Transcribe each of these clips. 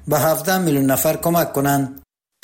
به 17 میلیون نفر کمک کنند.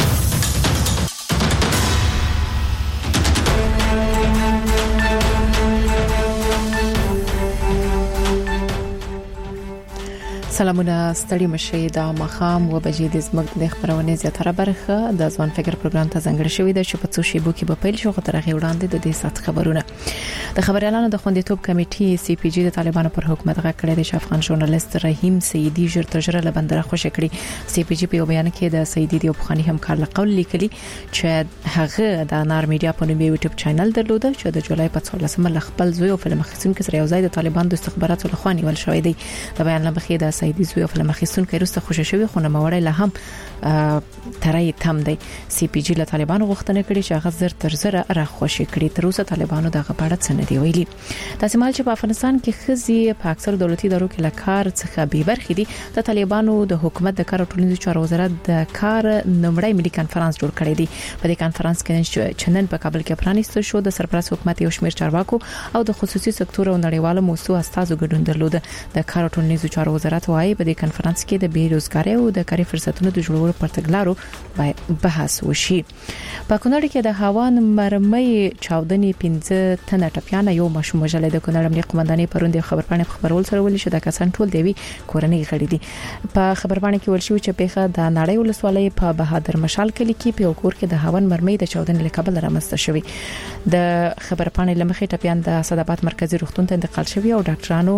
سلامونه ستړي مشه دا مخام و بجې د زموږ د خبرونه زیاتره برخه د ځوان فکر پروګرام ته ځانګړی شوې ده چې په څو شیبو کې به پیل شو غوښتنه وړاندې د دې سات خبرونه د خبريالانو د خوندیتوب کمیټې سی پی جی د طالبانو پر حکومت غږ کړی دی چې افغان ژورنالیست رحیم سیدی ژر تر ژره لبندره خوشی کړی. سی پی جی په بیان کې د سیدی د افغاني همکار لقول لیکلي چې هغه د نار میډیا په نوم یوټیوب چینل درلوده چې د جولای په 14مه خپل زوی او فلم اخیستونکو سره یو ځای د طالبانو د استخباراتو لخوا نیول شوی دی. د بیان لمخې د سیدی زوی او فلم اخیستونکو وروسته خوشی شوی خو نه موري له هم ترای تم دی. سی پی جی له طالبانو غوښتنه کړې چې هغه زر تر زره را خوشی کړي. تر اوسه طالبانو دغه په اړه څه نه دی ویلي. تاسو مال چې په افغانستان کې خزي په اکثر دولتي ادارو کې لکار څخه به برخې دي. د طالبانو د حکومت د کار او ټولنیزو چارو وزارت د کار نمړی ملي کانفرنس جوړ کړی دی. په دې کانفرنس کې چنن په کابل کې پرانیستل شو. د سرپرست حکومت یو شمېر چارواکو او د خصوصي سکتور او نړیوالو موسسو استازو ګډون درلود. د کار او ټولنیزو چارو وزارت وايي په دې کانفرنس کې د بیروزګاری او د کاري فرصتونو د جوړولو پر تګلارو بحث وشي. په کونړ کې د هاوان مرمۍ چاودنې 15 تنه ټپیانه یو ماشوم وژل د کونړ امنیت قومندانۍ پروند خبرپاڼې خبرول سره ولې چې د کسان ټول دی کورنۍ غړي دي. په خبرپاڼې کې ولشي چې پیښه د نړۍ ولسوالۍ په بهادر مشال کلی کې په کور کې د هاوان مرمۍ د چاودنې لکبل رامنځته شوې. د خبرپاڼې لمخې ټپیان د صدابات مرکزی روغتون ته انتقال شوی او ډاکټرانو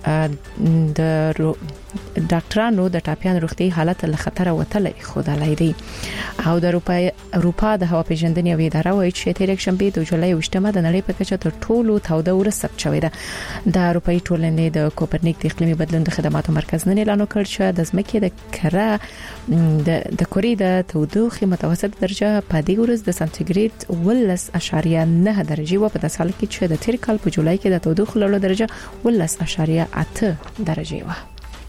د ټاپیان روغتي حالت له خطر وتل خدای دی. او د اروپا د هوا پیژندنې او اداره وایي چې تیر یک شنبه د جولای 28مه د نړۍ په کچه تر ټولو توده ورځ ثبت شوې ده. د اروپאי ټولنې د کوپرنیک د اقلیمي بدلون د خدماتو مرکز نن اعلان وکړ چې د ځمکې د کره د کورې د تودوخې متوسط درجه په دې ورځ د سانتیګریډ 10.9 درجه و په داسې حال کې چې د تیر کال په جولای کې د تودوخې لوړ درجه 10.8 درجه و.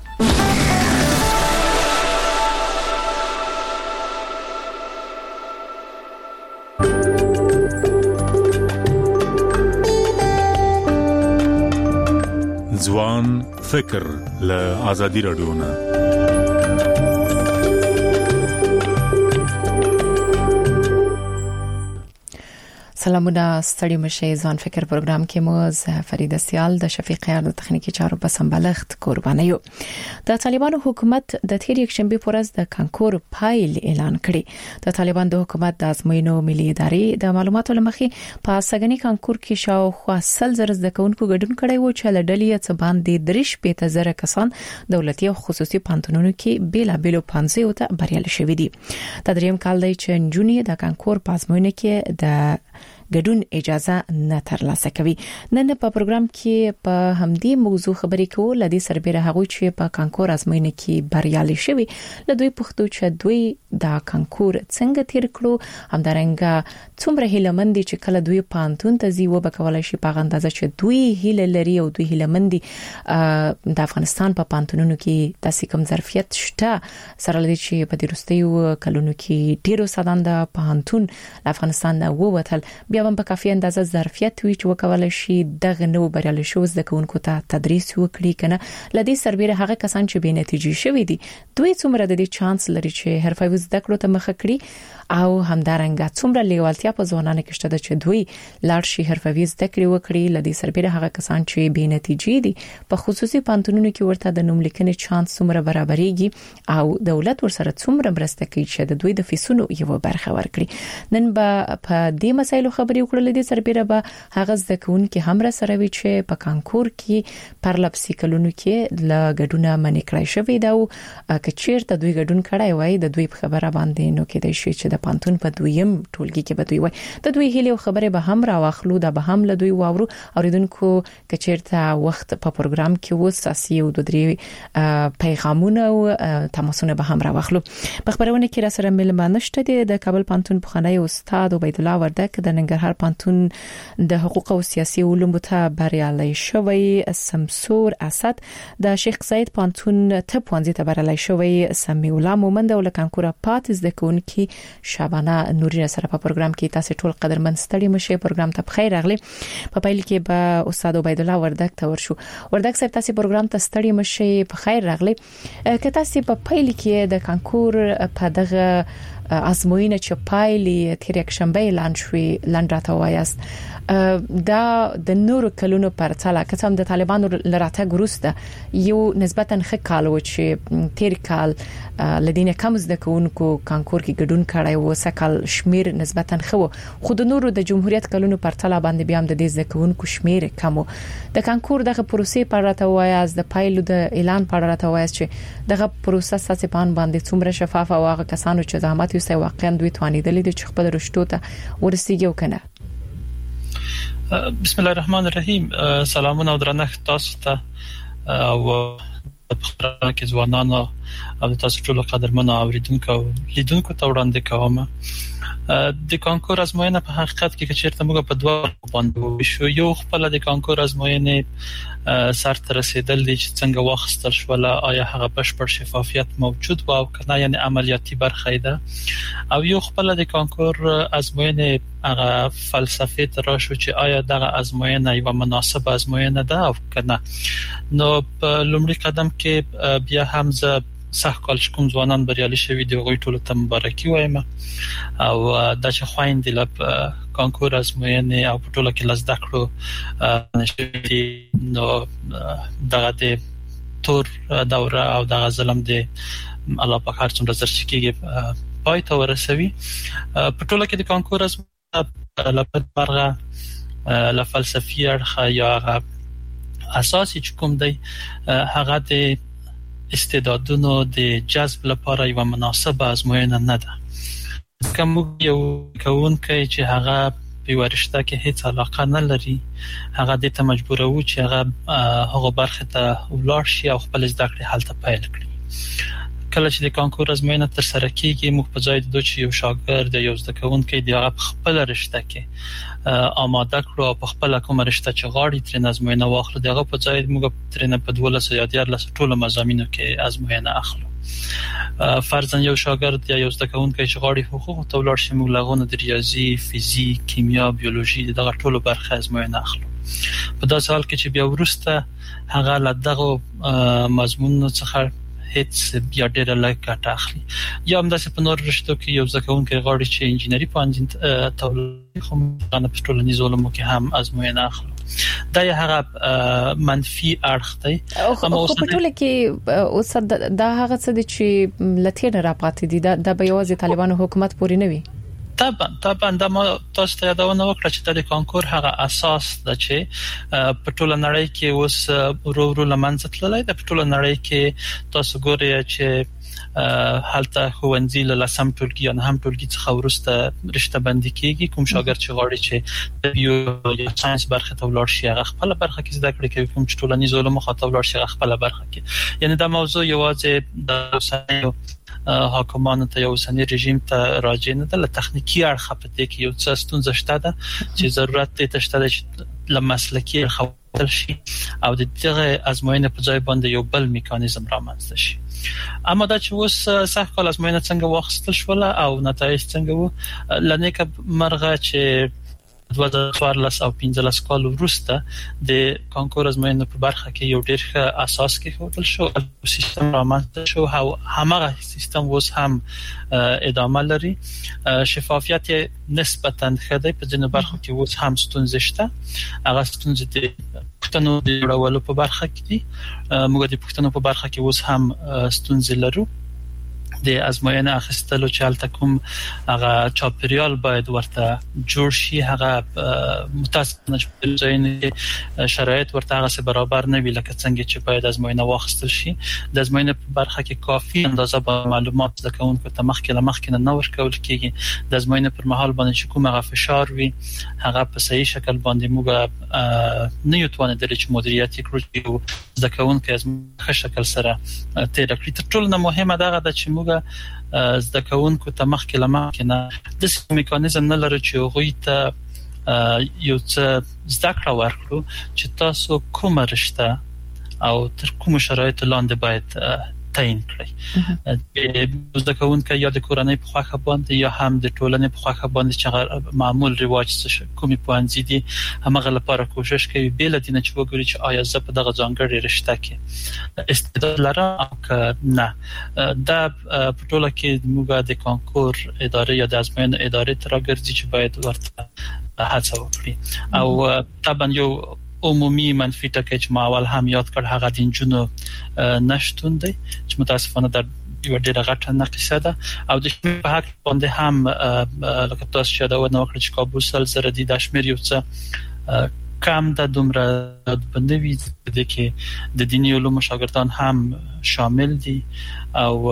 ځوان فکر له آزادي رادیو نه سلامونه ستړي مشه ځوان فکر پروګرام کې مو فرید سیال د شفیق یار د تخنیکی چارو په سمبالښت قرباني یو. د طالبانو حکومت د تیر یک شنبه پر ورځ د کانکور پایل اعلان کړي. د طالبان د حکومت د ازموینو ملي ادارې د معلوماتو لمخې په سګنی کانکور کې شاوخوا 100,000 زدهکونکو ګډون کړی و چې لړلې څه باندې 3,000 کسان دولتي او خصوصي پانتونونو کې بیلابیلو 50 ته بریالي شوي دي. تدریم کال دی چې جونی د کانکور پازموینه کې د ګډون اجازه نه ترلاسه کوي. نن په پروګرام کې په همدې موضوع خبرې کوو. لدې سربېره هغه چې په کانکور ازموینه کې بریالي شوي لدوی پښتو چې دوی د کانکور څنګه تیر کړو همدارنګه څومره هیلمند چې کله دوی پانتون ته ځي و به کولای شي په اندازه چې دوی هیله لري او دوی هیلمند د افغانستان په پانتونونو کې تاسو کوم ظرفیت شته سره لدې چې په دې وروستیو کلونو کې ډیرو سادان د پانتون افغانستان نه ووتل بیا هم په کافي اندازه ظرفیت وی چې وکولای شي دغه نو بریالي شو زدهکونکو ته تدریس وکړي کنه. لدې سربېره هغه کسان چې به نتیجې شوي دي دوی څومره د دې چانس لري چې حرفوي زده کړو ته مخ کړي او همدارنګه څومره لیوالتیا په ځوانانو کې شته چې دوی لاړ شي حرفوي زده کړې وکړي. لدې سربېره هغه کسان چې به نتیجې دي په خصوصي پانتونونو کې ورته د نوم لیکنې چانس څومره برابرېږي او دولت ورسره څومره مرسته کوي چې د دوی د فیسونو یو برخه ورکړي. نن به په دې مسایلو خبرې وکړل. دي سربېره به هغه زدهکونکو هم را سره وی چې په کانکور کې پرلپسې کلونو کې ل ګډونه منې کړای شوې دا او کچیرته دوی ګډون کړای وای د دوی په خبره باندې نو کې د شي چې د پانتون په دویم ټولګي کې به دوی وای د دوی هیله خبره به هم را واخلو د به هم له دوی واورو اوریدونکو کچیرته وخت په پروګرام کې وساسي او د درې پیغامونه او تماسونه به هم را واخلو. په خبرونه کې را سره ملمانه شته د کابل پانتون بخانه استاد عبید الله وردک د ننګرهار ننګرهار پانتون د حقوق او سیاسي علومو ته بریالي شوی سمسور اسد د شیخ زاید پانتون ته پوانځي ته بریالي شوی سمي الله مومند او لکانکورا پاتز د کونکي شابانه نوري سره په پروګرام کې تاسو ټول قدرمن ستړي مشه پروګرام ته بخیر راغلي په پیل کې به استاد عبید الله وردک ته ورشو وردک صاحب تاسو پروګرام ته ستړي مشه بخیر راغلي که تاسو په پیل کې د کانکور په دغه ازموینه چې پایلې تیر یک شنبه اعلان شوې لاندراته وایست دا د نورو کلونو پرتله کتم د طالبانو لراته ګروسته یو نسبتا ښه کال و چې تیر کال لدینه کم زده کوونکو کانکور کې ګډون کړای و سکل شمیر نسبتا خو خود نورو د جمهوریت کلونو پرتله باندې بیا هم د دې زده کوونکو شمیر کم د کانکور دغه پروسې پر راته وایست د پایلو د اعلان پر راته وایست چې دغه پروسه ساسې پان باندې څومره شفاف او هغه کسانو چې زحمت یې واقعا دوی توانیدل دي چې خپل رشتو ته ورسیږي او کنه. بسم الله الرحمن الرحیم. سلامونه او درنښت تاسو ته او په کې ځوانانو او تاسو ټول قدرمنو اوریدونکو او لیدونکو ته وړاندې کوم. د کانکور ازموینه په حقیقت کې چیرته موږ په دوه باندې شو. یو خپل د کانکور ازموینه سر ته رسیدل دي چې څنګه واخستل شو آیا هغه بشپړ شفافیت موجود و او کنه یعنی عملیاتي برخه ده او یو خپل د کانکور ازموینه هغه فلسفه تر شو چې آیا دغه ازموینه یو مناسب ازموینه ده او کنه. نو په لومړي قدم کې بیا هم زه صح کال کوم ځوانان بریالي شوي دي غوي ټول ته مبارکي وایم او د چې خويندې لپ کانکور ازموینه او په ټوله کې لزده کړو نشي. نو دغه د تور دوره او دغه ظلم دی الله پاک هر څومره زر کېږي پای ته ورسوي. په ټوله کې د کانکور ازموینه لپاره برغه ل فلسفي اړخ یا اساسي کوم دی هغه د استعدادونو د جذب لپاره یو مناسبه ازموینه نه ده. کوم یو کوونکی چې هغه په ورشته کې هیڅ علاقه نه لري هغه د ته مجبور وو چې هغه برخه ته ولاړ شي او خپل زده کړې حالت پیل کړي. کله چې د کانکور ازموینه تر سره کیږي موږ په ځای د دوی یو شاګرد یو زده کوونکی دی هغه خپل رشته کې آماده کړو او په خپل کوم رشته چې غاړي ترې ازموینه واخلو دغه په ځای موږ ترې په 12 یا 14 ټول مضامینو کې ازموینه اخلو. فرضاً یو شاګرد یا یو زده کوونکی چې غاړي حقوق ته ولاړ شي موږ لغونه د ریاضي، فزیک، کیمیا، بیولوژي دغه ټول برخه ازموینه اخلو. په داسې حال کې چې بیا ورسته هغه له دغه مضمون څخه هیڅ بیا ډېر لږ ګټه اخلي. یا هم داسې په نور رشتو کې یو ځکه کوونکی غواړي چې انجینری پوهنځي ته ولاړ خو موږ په ټولنیز علومو کې هم ازموینه اخلو. دا یې هغه منفي اړخ دی. اما په ټوله کې اوس دا هغه څه دي چې لته نه راپاتې دي دا به یوازې طالبانو حکومت پورې نه وي. طبعا دا ما تاسو ته یادونه وکړه چې د کانکور هغه اساس د چې په ټوله نړۍ کې اوس ورو لمنځه تللی د په ټوله نړۍ کې تاسو ګورئ چې حالته خوندې له لسم ټولګي یا هم ټولګي څخه ورسته رشته بندي کیږي. کوم شاګرد چې غواړي چې د بیو یا ساينس برخه ته ولاړ شي هغه خپل برخه کې زده کړي کوي. کوم چې ټولنیز علوم خاطر ولاړ شي هغه خپل برخه کې. یعنی دا موضوع یوازې د اوسنیو حکومانو ته یو اوسنی رژیم ته راځي نه د تخنیکی اړخ په دې کې یو څه ستونزه شته ده چې ضرورت ته شته چې لمسلکی خپل شي او د دغه ازموینه په ځای باندې یو بل میکانیزم رامنځته شي. اما دا چې اوس صح کال ازموینه څنګه واخیستل شو او نتایج څنګه وو لنیکه مرغه چې 2014 او 15 کال وروسته د کانکور ازموینې په برخه کې یو ډېر ښه اساس کې خپل شو او سیستم رامنځته شو او همغه سیستم اوس هم ادامه لري. شفافیت نسبتاً ښه دی په ځینو برخو کې اوس هم ستونزې شته. هغه ستونزې د پښتنو د جوړولو په برخه کې دي. موږ د پښتنو په برخه کې اوس هم ستونزې لرو. د ازموینه اخیستلو چې حالت کوم هغه چاپریال باید ورته جوړ شي هغه متاسفانه چې شرایط ورته هغه برابر نه وي لکه څنګه چې باید ازموینه واخیستل شي. د ازموینه په برخه کې کافي اندازه معلومات د کوونکو ته مخکې نه ورکول کیږي. د ازموینه پر مهال باندې چې کوم هغه فشار وي هغه په صحیح شکل باندې موږ نه یو توانیدل چې مدیریت کړو او د کوونکو از ښه شکل سره تیر کړی. تر ټولو مهمه دا ده چې موږ زده کوونکو ته مخکې نه د میکانیزم نه لري چې غوي ته یو څه زده کړه ورکړو چې تاسو کومه رشته او تر کوم شرایط لاندې باید تعیین کړئ. زده کوونکي یا د کورنۍ په خواخه باندې یا هم د ټولنې په خواخه باندې چې معمول رواج څه کومي پوهنځي دي همغه لپاره کوشش کوي بیل دینه چې وګوري چې آیا زه په دغه ځانګړي رشته کې استعداد لرم او که نه. دا په ټوله کې موږ د کانکور ادارې یا د ازموینې ادارې تر راګرځي چې باید ورته هڅه وکړي. او طبعا یو عمومي منفي ټکی چې ما اول هم یاد کړ هغه د انجونو نشټون دی چې متاسفانه در یو ډیره غټه نقصه ده. او د شمیر په حق باندې هم لکه تاسو چې دا ونه وکړي چې کابو سل زره دي د شمیر یو څه کم ده دومره بندوي د کې د دیني علوم شاګردان هم شامل دي او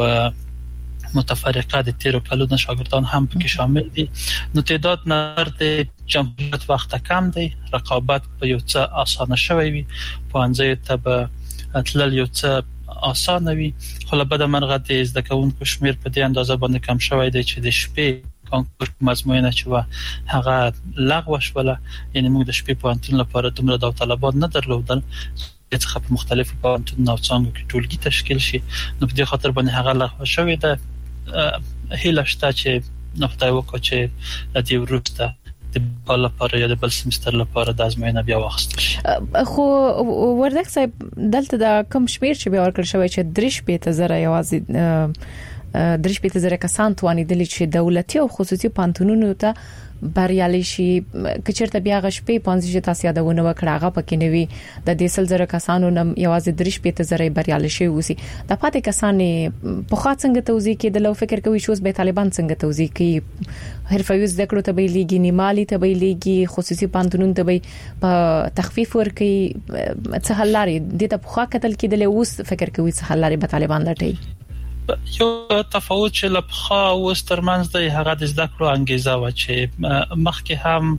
متفرقه د تیرو کلونو شاګردان هم پکې شامل دي. نو تعداد نظر د جمهوریت وخت کم دی، رقابت په یو څه اسانه شوی وي، پوهنځي ته به تلل یو څه اسانه وي. خو له بده مرغه د زده کوونکو شمیر په دې اندازه باندې کم شوی دی چې د شپې کانکور مضمونه چې هغه لغوه شوله. یعنی موږ د شپې پوهنتون لپاره دومره داوطلبان نه درلودل څخه په مختلفو پوهنتونونو او څانګو کې ټولګي تشکیل شي. نو په دې خاطر باندې هغه لغوه شوی ده. هیله شته چې نفتای وکړو چې د دې وروسته د بل لپاره یا د بل سمستر لپاره د ازموینه بیا واخیستل شي. خو وردک صاحب دلته د کم شمیر چې بیا ورکړل شوی چې 3,000 یوازې 3,000 کسان توانیدلی چې دولتي او خصوصي پانتونونو ته بریالي شي. کچرته بیا غشپې پانځه تاسو یادونه وکړه هغه پکې نوي د 10,000 کسانو نم یوازې 3,000 بریالي شي وسی. د پاتې کسانې په خاص څنګه توضیح کې د لو فکر کوي چې اوس به طالبان څنګه توضیح کوي حرفوي زده کړو ته به لیږي نیمالي ته به لیږي خصوصي پانتونونو ته به په تخفیف ورکړي څه حل لري د ته په خا قتل کې د اوس فکر کوي څه حل لري به طالبان لټي. یو تفاوت چې لپخا او سترمنځ د هغه د زده کړو انګیزه و چې مخکې هم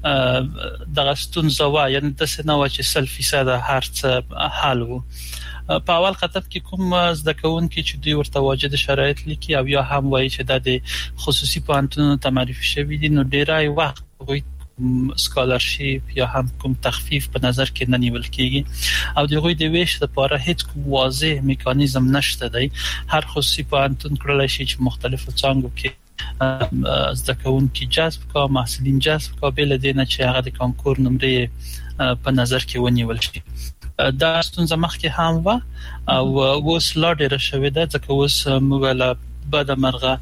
د غستون زوا یعنی د سنوا چې 100% هر څه حل وو. په اول خطب کې کوم زده کوونکي چې دوی ورته واجد شرایط لیکي او یا هم وایي چې د خصوصي پوهنتونونو ته معرفي شوی دي نو ډیرای وخت وي سکالرشیپ یا هم کوم تخفیف په نظر کې نه نیول کیږي او دغه د ویش لپاره هیڅ کوم واضح میکانیزم نشته دی. هر خصوصي پوهنتون کړلای شي چې مختلفو څانګو کې زده کوونکي جذب کا محصلین جذب کا بل دینه چې هغه د کانکور نمرې په نظر کې ونیول شي. دا ستونزه مخکې هم و او اوس لا ډیره شوې ده ځکه اوس موږ بعد مرغه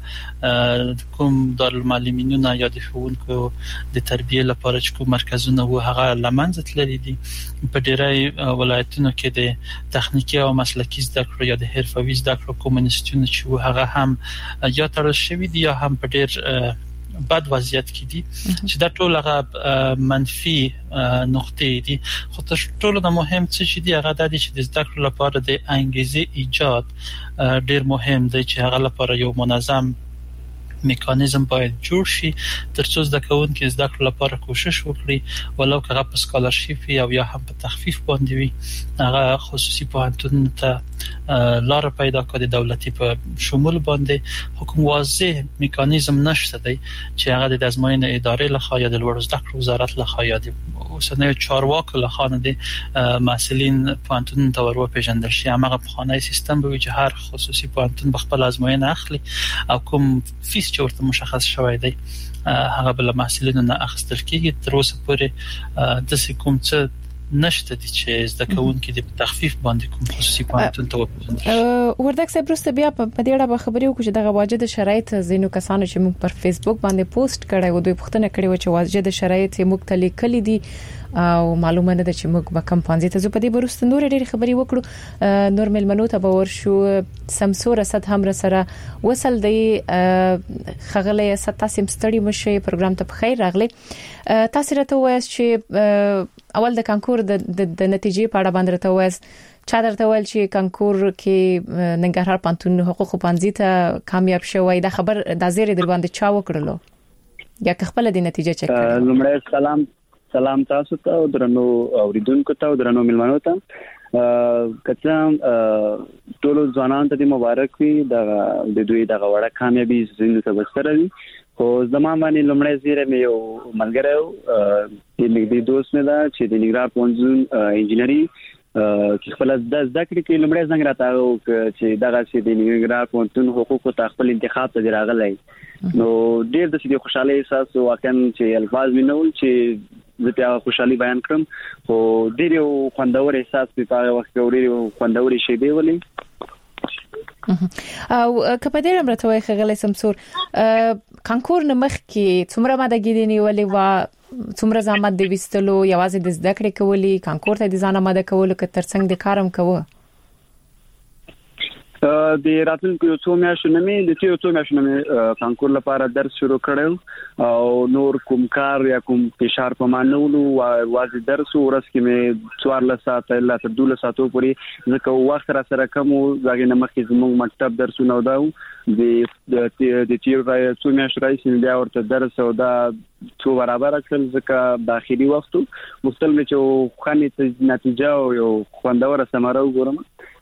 کوم دارالمعلمینونه یا د ښوونکو د تربیه لپاره چې کوم مرکزونه وو هغه لمنځه تللي دي. په ډیری ولایتونو کې د تخنیکی او مسلکی زده کړو یا د حرفوي زده کړو کوم انسټیټیوټونه چې هغه هم یا تړل شوی دي یا هم په ډیر بد وضعیت کې دي چې دا ټول هغه منفي نقطې دي. خو تر ټولو مهم څه چې دی هغه د دې چې د زده کړو لپاره د انګیزې ایجاد ډیر مهم دی چې هغه لپاره یو منظم میکانیزم باید جوړ شي ترڅو زده کوونکي زده کړو لپاره کوشش وکړي ولو که هغه په سکالرشیپ یا هم په تخفیف باندې وي هغه خصوصي پوهنتون ته لار پیدا کړي د دولتي په شمول باندې. حکومت واضح میکانیزم نشته دی چې هغه د ازموینې ادارې لخوا یا د لوړ زده کړو وزارت لخوا یا د اوسنۍ چارواکو لخوا نه دي مسؤلین پوهنتون ته ورو پیژندل شي. هغه په خانه سیستم به چې هر خصوصي پوهنتون بخپل ازموینه اخلي او کوم فیس چې ورته مشخص شوی دی هغه بل مسؤلینو نه اخیستل کیږي. تر اوسه پورې د کوم څه نشته دي چې زده کوونکي د تخفیف باندې کوم خصوصي پوهنتون ته وپیژندل. وردک صاحب وروسته بیا په دې اړه به خبرې وکړو چې دغه واجد شرایط زینو کسانو چې موږ پر فیسبوک باندې پوسټ کړی و دوی پوښتنه کړې و چې واجد شرایط موږ ته لیکلي دي او معلومه نه ده چې موږ به کم پانځه ته په دې وروسته نور ډېر خبرې وکړو. نور ملمنو ته به ورشو سمسور اسد هم سره وصل دی خغله ستاسو ستړي مشه پروګرام ته بخیر راغلی. تاسو راته وایي چې اول د کانکور د نتیجې په اړه باندې راته وایي چا درته ویل چې کانکور کې ننګرهار پانتون حقوق پانځي ته کامیاب شوی دا خبر د زیری در باندې چا وکړلو یا خپل د نتیجې چک کړل؟ لمړی سلام تاسو ته او درنو اوریدونکو ته او درنو ملمنو ته. کڅم ټول ځوانان ته مبارک وي د دوی د وړه کامیابی زینو ته وسره خو زمام باندې لمړی زیره مې یو ملګری د نږدې دوست مې دا چې د نګران پونځون انجینری چې خپل د ذکر کې لمړی څنګه راته چې دغه چې د نګران پونځون حقوقو ته خپل انتخاب ته راغلی نو ډېر د دې خوشاله احساس واقعا چې الفاظ مې نو چې زه بیا خوشحالي بیان کړم خو ډېر یو خوندور احساس په هغه وخت کې ډېر خوندوري شی دی ولې او کپه دې امرته وای خغلی سمسور کانکور نمخ کې څومره ماده ګیدنی ولې وا څومره زحمت دی وستلو یوازې د زده کړې کولی کانکور ته د ځان آماده کولو که ترڅنګ د کارم کوو د راتلونکو څو میاشتو نه مې د څو میاشتو نه کانکور لپاره درس شروع کړو او نور کوم کار یا کوم فشار په مانولو واځي درس ورس کې مې 14 ساعت لا تر 12 ساعتو پورې ځکه وخت را سره کم او ځکه نه مخکې زموږ مکتب درسونه وداو د تیر څو میاشتو راځي بیا ورته درس او دا څو برابر کړل ځکه داخلي وختو مستلم چې خاني نتیجه او یو خوندور ثمره وګورم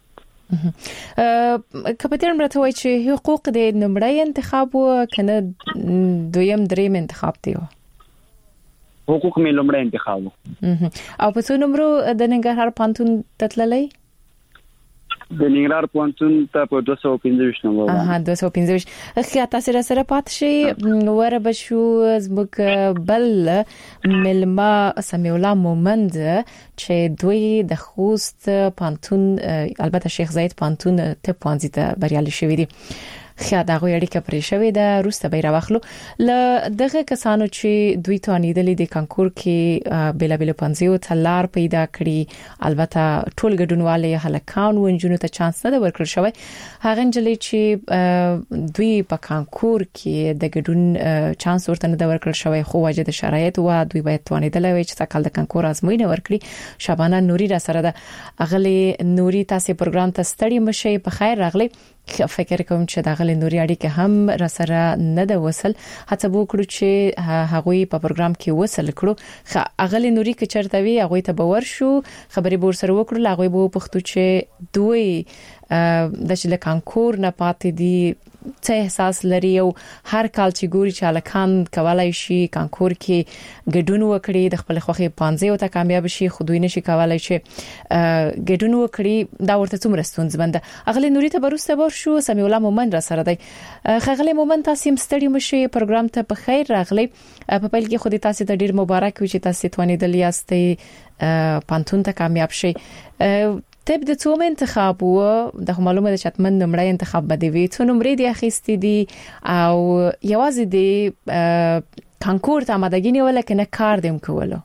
کپتر مرته وای چې حقوق د نمړی انتخاب او کنه دویم دریم انتخاب دی حقوق مې لمړی انتخاب او په څو نمبر د ننګرهار پانتون تتللی د ننګرهار پونتون ته په 215 نمبر 215 خیا تاسو سره پات شي ور بشو زموږ بل ملما سمیع الله مومند چې دوی د خوست پانتون البته شیخ زاید پانتون ته پانځي ته بریالي شوی دي خیا دغه اړیکه پرې شوې ده روسته به راوخلو ل دغه کسانو چې دوی ته نیدلې د کانکور کې بلا بلا پنځیو تلار پیدا کړي البته ټول ګډونوالې هلکان ونجونو ته چانس نه ورکړل شوی هغه انجلې چې دوی په کانکور کې د ګډون چانس ورته نه ورکړل شوی خو واجد شرایط او دوی باید توانیدل وي چې تکل د کانکور ازموینه ورکړي شبانه نوري را سره ده اغلی نوري تاسو پروګرام ته ستړي مشه په خیر راغلی فکر کوم چې دغه نوري اړیکه هم را سره نه د وصل هڅه وکړو چې هغوی په پروګرام کې وصل کړو اغلی نوري کې چرته وی هغه ته باور شو خبري بور سره وکړو هغه به پښتو چې دوی د شل کانکور نه پاتې دي څه احساس لري او هر کال چې ګوري چې الکان کولای شي کانکور کې ګډون وکړي د خپل خوخي 15 او ته کامیاب شي خو دوی نشي کولای چې ګډون وکړي دا ورته څومره ستونزمنده اغلی نوري ته بروسته بور شو سمیع الله مومند را سره دی خغلی مومند تاسو مستړي مشي پروګرام ته په خیر راغلی په پیل کې خو دې تاسو ته ډیر مبارک وي چې تاسو توانیدل یاستئ پانتون ته کامیاب شي تب د څوم انتخاب وو د معلومه د چتمن نمړی انتخاب بده وی څو نمرې دی اخیستې دي او یوازې دی کانکور ته آمادګی نیول کنه کار دیم کولو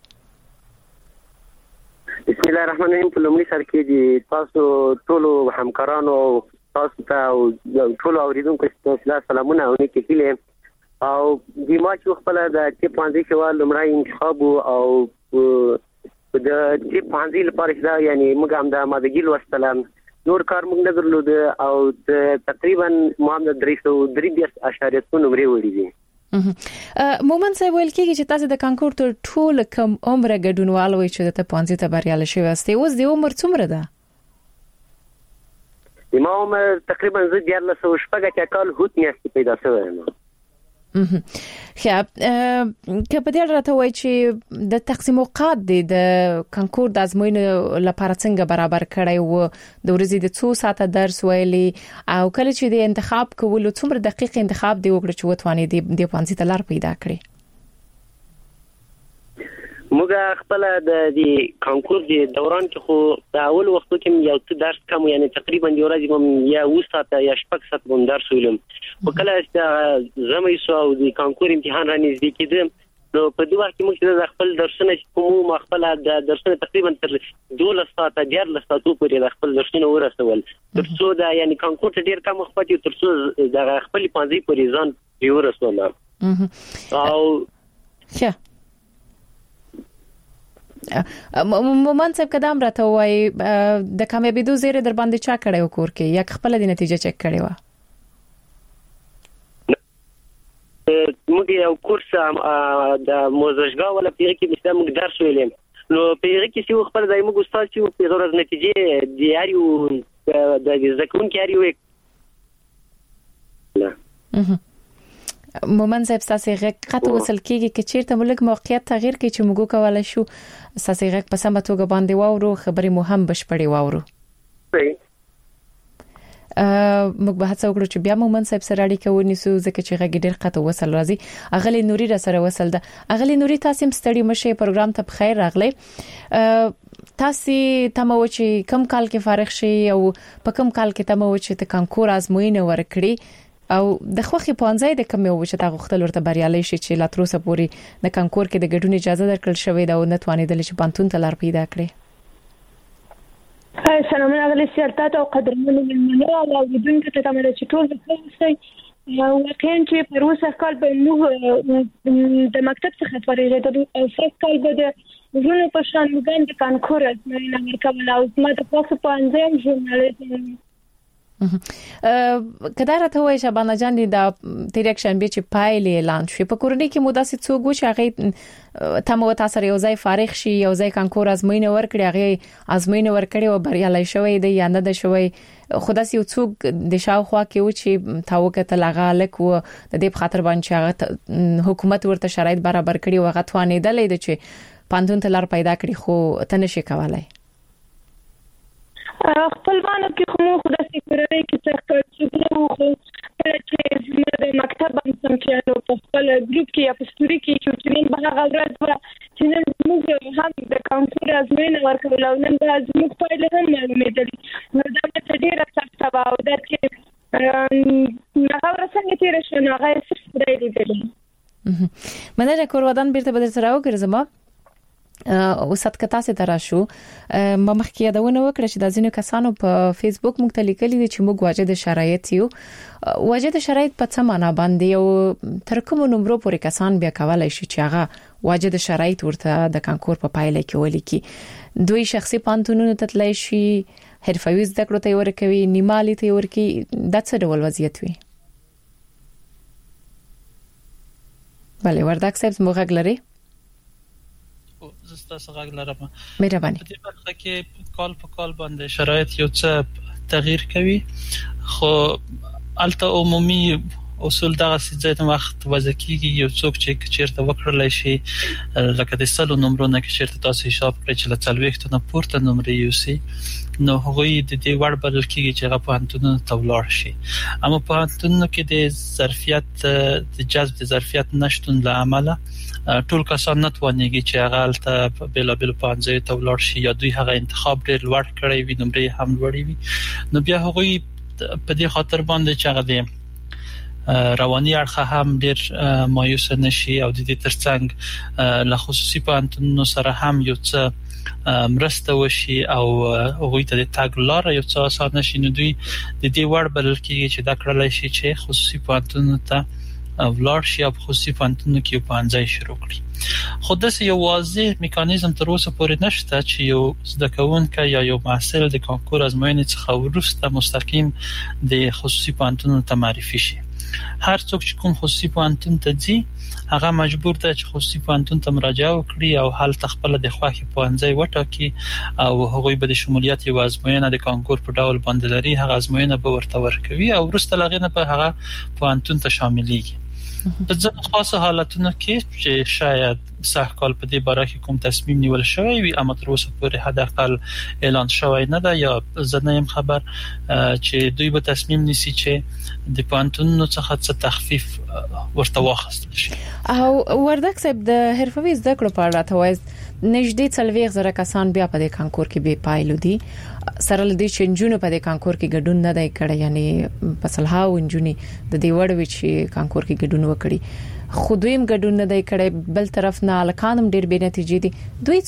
بسم الله الرحمن الرحیم په لومړي سر کې دي تاسو ټول همکارانو تاسو ته ټول اوریدونکو ته سلامونه او نیکی هیله او د ماچ خپل د چې 15 شوال لومړی انتخاب او د چې 15 لپاره دا یعنی موږ هم د مادګیل وستلم نور کار موږ نه درلود او تقریبا محمد 333.3 نمرې وړي دي مومن صاحب ویل کېږي چې تاسو د کانکور ټول کم عمر ګډونوال وي چې ته 15 ته بریالي شوی یاستئ اوس د عمر څومره ده ما عمر تقریبا زه 14 کال هوت نیاست پیدا شوی یم خب که په دې راته وای چې د تقسیم اوقات د کانکور د ازموینې لپاره څنګه برابر کړی وو د ورځې د 2 ساعته درس ویلي او کله چې د انتخاب کولو څومره دقیق انتخاب دی وکړ چې وتوانې د 15 تلار پیدا کړی موږ خپل د کانکور د دوران کې خو د اول وختو کې یو څه درس کم یعنی تقریبا یو ورځ هم یا 2 ساعته یا 6 ساعته هم درس ویلم په کله چې زمې سو او د کانکور امتحان را نږدې کېدم نو په دوه وخت کې موږ د خپل درسونه کوم خپل د درسونه تقریبا تر 12 ساعته 14 ساعتو پورې د خپل درسونه ورسول ترڅو دا یعنی کانکور ته ډیر کم وخت پاتې ترڅو د خپل 15 پورې ځان ورسول او مومن صاحب قدم راته وای د کامیابی دو زیره در باندې چا کړی وکور کې یک خپل د نتیجه چک کړی و موږ یو کورس د موزشګا ولا پیږي کې موږ درس ویلم نو په هغه کې چې خپل ځای موږ استاد چې په غوړ نتیجې د یاريو د ځکون کې یاريو مومن صاحب تاسو غږ وصل کیږي چې چیرته ملک موقعیت تغییر کې چې موږ کولای شو تاسو غږ په سمه توګه باندې واورو خبرې مو هم بشپړې واورو موږ به هڅه وکړو چې بیا مومن صاحب سره اړیکه ونیسو ځکه چې غږ ډېر قطع وصل راځي اغلی نوري را سره وصل ده اغلی نوري تاسو هم ستړي مشه پروګرام ته بخیر راغلی تاسو تمو چې کم کال کې فارغ شي او په کم کال کې تمو چې ته کانکور ازموینه ورکړي او د خوخي پانځای د کم یو چې تا غوښتل ورته بریالي شي چې لا تر اوسه پورې د کانکور کې د ګډون اجازه درکړل شوې ده او نتوانیدل چې پانتون ته لار پیدا کړي سلام علیکم سیادت او قدرمنو ملمنو او بدونکو ته تمره چې ټول وسوي واقعا چې په روسه کال به موږ د مکتب څخه فارغ د فرصت کال به د ژوند په شان موږ د کانکور ازموینه ورکول او ما د پاسو پانځم ژورنالیزم کدا راته وای شبانه جان د تیر شنبه چې پایلې اعلان شوه په کورنۍ کې مداسې څوک چې هغه تمو تاسو یو ځای فارغ شي یو ځای کانکور ازموینه ورکړي هغه ازموینه ورکړي او بریالي شوی دی یا نه ده شوی خدای یو څوک د شاوخوا کې و چې تاوکه لغه لک و د دې په خاطر باندې حکومت ورته شرایط برابر کړي او غتوانې دلې چې پاندون تلار پیدا کړي خو تنشي کولای خپلوانو کې خو خدای سي کورای کې څه کوو خو چې د مکتب هم چې په خپل ګروپ کې یا په ستوري کې چې نن به غوړات و چې نن موږ هم د کانکور ازموینه ورکول او نن د موږ پایله هم معلومېدل نو دا چې ډیره سخته و او دا چې هغه ورسنګ تیر شنو هغه څه دی دي مننه کورودان بیرته بدل سره وګرځم او ستکتا سي تراشو ما مخکې یادونه وکړه چې د ځینو کسانو په فیسبوک مونږ ته لیکلي دي چې موږ واجد شرایط یو واجد شرایط په څه معنا باندې او تر کوم نمبر پورې کسان بیا کولای شي چې هغه واجد شرایط ورته د کانکور په پایله کې ولیکي دوی شخصي پانتونونو ته تللی شي حرفوي زده کړو ته ورکوي نیمالي ته ورکي د څه ډول وضعیت وي بله وردک صاحب موږ غلري زستا څنګه لرم مهرباني په دې برخه کې کال په کال باندې شرایط یو څه تغییر کوي خو الته عمومي اصول دغه سیده وخت وځکیږي یو څوک چې چیرته وکړلای شي لکه د سلو نمبرونه کې چیرته تاسو حساب کړئ چې له 40 نه پورته نمبر یو سي نو هغه د دې وړ بدل کیږي چې هغه په انتونو تولار شي اما په انتونو کې د ظرفیت د جذب د ظرفیت نشټون له عمله ټول کسان نتوانيږي چې هغه الته بلا بل پانځه تولار شي یا دوی هغه انتخاب ډېر لوړ کړی وي نمبر هم لوړی وي نو بیا هغه په دې خاطر باندې چې هغه د رواني اړخ هم ډېر مایوس نشي او د دې ترڅنګ له خصوصي پانتونو سره هم یو څه مرسته وشي او هغه ته د تاګ لار یو څه آسان نشي نو دوی د دې وړ بلل کېږي چې دا کړلای شي چې خصوصي پانتونو ته ولر شي په خصوصي پانتونو کې پانځای شروع کړي خو د یو واضح میکانیزم تر اوسه پورې نشته چې یو زده کوونکی یا یو محصل د کانکور ازموینې څخه وروسته مستقیم د خصوصي پانتونو ته معرفي شي هر څوک چې کوم خصوصي پانتون ته ځي هغه مجبور دی چې خصوصي پانتون ته مراجعه وکړي او حل تخپل د خواخي پانځای وټاکي او هغوی به د شمولیت یو ازموینه د کانکور په ډول باندې لري هغه ازموینه به ورته ورکوي او وروسته لغینه په هغه پانتون ته شاملېږي په ځینو خاصه حالتونو کې چې شاید سخت کال په دې باره کې کوم تصمیم نیول شوی وي اما تر اوسه پورې حداقل اعلان شوی نه ده یا زه نه یم خبر چې دوی به تصمیم نیسي چې د پانتونو څخه څه تخفیف ورته واخیستل شي او وردک صاحب د حرفوي زده کړو په اړه توایز نږدې 40,000 کسان بیا په دې کانکور کې به پایلو دي سره لدی چې انجونو په دې کانکور کې ګډون نه دی کړی یعنی په صلاحو انجونی د دې وړ وچ کانکور کې ګډون وکړي خو دویم ګډون نه دی کړی بل طرف نه الکانم ډیر به نتیجې دي دوی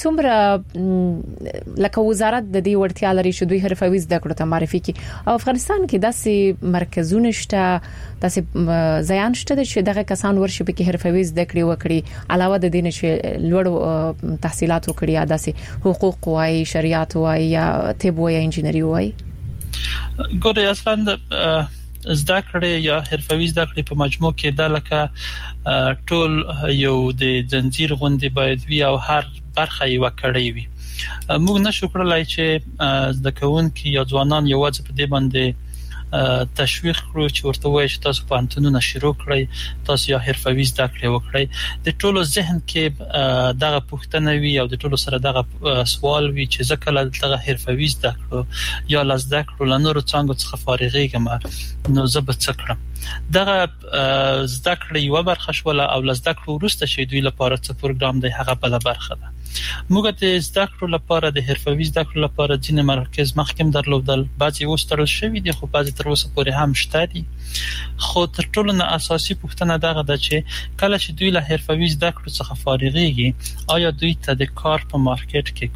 څومره لکه وزارت د دې وړتیا لري چې دوی حرفوي زده کړو ته معرفي کړي او افغانستان کې داسې مرکزونه شته داسې ځایان شته چې دغه کسان ورشي په کې حرفوي زده کړې وکړي علاوه د دې نه چې لوړ تحصیلات وکړي یا داسې حقوق وای شریعت وای یا طب وای انجینری وای ګوره اصلا زده کړې یا حرفوي زده کړې په مجموع کې د لکه ټول یو د زنجیر غوندي باید وي او هر برخه یې وکړي وي. موږ نشو کولای چې زده کوونکي یا ځوانان یوازې په دې باندې تشویق کړو چې ورته وایي چې تاسو پانتونونه شروع کړئ، تاسو یا حرفوي زده کړې وکړئ. د ټولو ذهن کې دغه پوښتنه وي او د ټولو سره دغه سوال وي چې ځکه له دغه حرفوي زده کړو یا له زده کړو له نورو څنګه څخه فارغېږم نو زه به څه کړم. دغه زده کړې یو برخه شول او له زده کړو وروسته چې دوی لپاره څه پروګرام دی هغه بل برخه ده. موږ د زده کړو لپاره د حرفوي زده کړو لپاره ځینې مراکز مخکې درلودل، بعضي وسترل شوي دي خو بعضي تر اوسه پورې هم شته دي. خو تر ټولو نه اساسي پوښتنه دغه ده چې کله چې دوی له حرفوي زده کړو څخه فارغېږي آیا دوی ته د کار په مارکیټ کې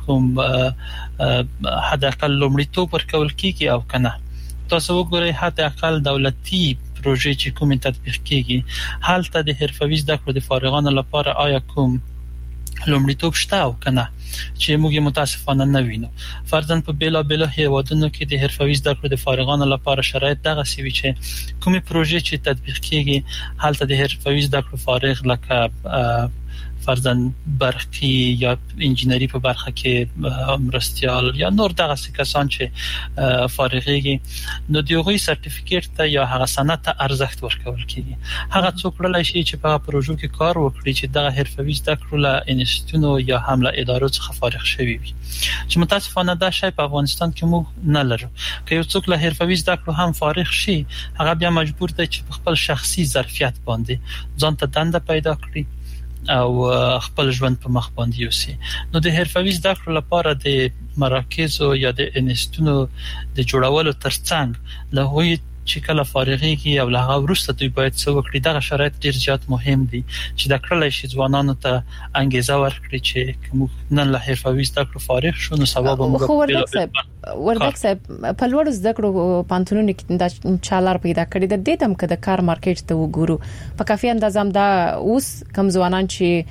کوم حد اقل لومړیتوب ورکول کیږي او کنه. تاسو وګورئ حد اقل دولتي پروژې چې کوم تطبیق کیږي هلته د حرفوي زده کړو د فارغانو لپاره آیا کوم لومړیتوب شته او کنه چې موږ متاسفانه نه وینو. فرضاً په بیلابیلو هیوادونو کې د حرفوي زده کړو د فارغانو لپاره شرایط دغه سوي چې کومې پروژې چې تطبیق کیږي هلته د حرفوي زده کړو فارغ لکه فرضاً برقی یا انجینری په برخه کې مرستيال یا نور دغه کسان چې فارغېږي نو دغه سرټیفیکیټ ته یا هغه سند ته ارزښت ورکول کیږي. هغه څوک کولای شي چې په پروژو کې کار وکړي چې دغه حرفوي زده کړو له انسټیټونو یا هم له ادارو څخه فارغ شوي وي چې متاسفانه دا شی په افغانستان کې موږ نه لرو. که یو څوک له حرفوي زده کړو هم فارغ شي هغه بیا مجبور دی چې خپل شخصي ظرفیت باندې ځان ته دنده پیدا کړي او خپل ژوند په مخ باندې یوسي. نو د حرفوي زده کړو لپاره د مراکزو یا د انسټیټونو د جوړولو ترڅنګ له هغوی چې کله فارغېږي او له هغه وروسته دوی باید څه وکړي. دغه شرایط ډیر زیات مهم دي چې د کړلای شي ځوانانو ته انګیزه ورکړي چې موږ نن له حرفوي زده کړو فارغ شو نو سبا به موږ وردک صاحب په لوړ زده کړو پانتونونو کې د چالار پیدا کړی د دې تم کده کار مارکیټ ته وګورو په کافي اندازام دا اوس کم ځوانان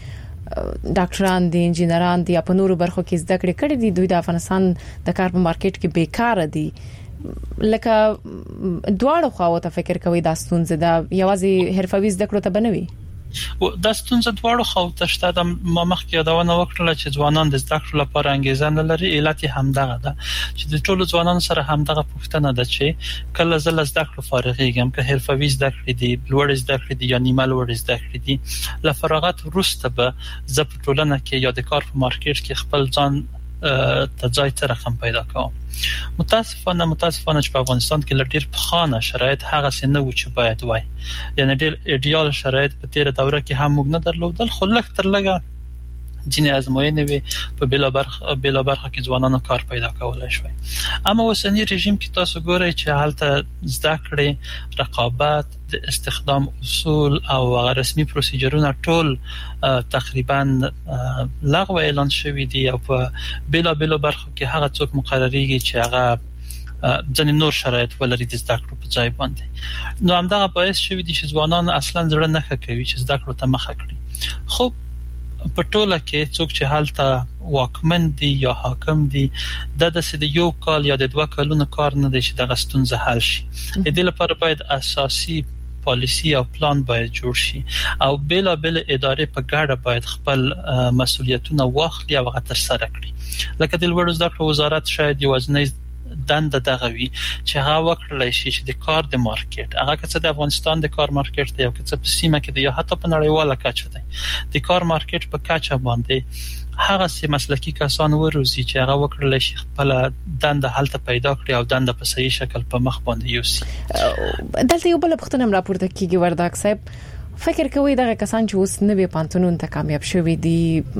چې ډاکټران دي انجینران دي په نورو برخو کې زده کړې کړې دي دوی د افغانستان د کار په مارکیټ کې بیکاره دي. لکه دواړو خواو ته فکر کوي دا ستونزه ده یوازې حرفوي زده کړو ته بنوي و دا ستونزه دواړو خواو ته شته. د ما مخکې یادونه وکړه چې ځوانان د زده کړو لپاره انګیزه نه لري. علت هم دغه ده چې د ټولو ځوانانو سره هم دغه پوښتنه ده چې کله زه له زده کړو فارغېږم که حرفوي زده کړې دي لوړ زده کړې دي یا نیمه لوړ زده کړې دي له فراغت وروسته به زه په ټولنه کې یا د کار په مارکیټ کې خپل ځان ته ځای ته رقم پیدا کوم. متاسفانه چې په افغانستان کې لږ پخوانه شرایط هغه څه نه و چې باید وای. یعنی ډېر ایډیال شرایط په تیر دوره کې هم موږ نه درلودل خو لږ تر لږه ځینې ازموینې وي په بلا برخه کې ځوانانو کار پیدا کولای شوی. اما اوسنی رژیم کې تاسو ګورئ چې حالت زده کړې رقابت د استخدام اصول او رسمي پروسیجرونه ټول تقریبا لغوه اعلان شوی دي او په بلا برخه کې هغه څوک مقرریږي چې هغه ځنې نور شرایط ولري د زده کړو په ځای باندې. نو همدغه باعث شوی دي چې ځوانان اصلا زړه نه ښه کوي چې زده کړو ته مخه کړي. خو په ټوله کې څوک چې حالت واکمن دي یا حاکم دي د یو کال یا د 2 کالونو کار نه دی چې دغه ستونزه حل شي. د دې لپاره باید اساسي پالیسی او پلان باید جوړ شي او بیلابل ادارې په ګډه باید خپل مسؤلیتونه واخلي او هغه ترسره کړي. لکه د لوړو زده کړو وزارت شاید یوازینی دنده دغه وي چې هغه وکړلای شي چې د کار د مارکیټ هغه که څه د افغانستان د کار مارکیټ دی او که څه په سیمه کې دی یا حتی په نړیواله کچه دی د کار مارکیټ په کچه باندې هغه سي مسلکي کسان وروزي چې هغه وکړلای شي خپل دنده حالت پیدا کړي او دنده په صحیح شکل په مخ باندې یوسي. دلته یو بل پښتنه راپورته کیږي وردک صاحب فکر کوي دغه کسان چې اوس نوې پانتونون ته کامیاب شوي دي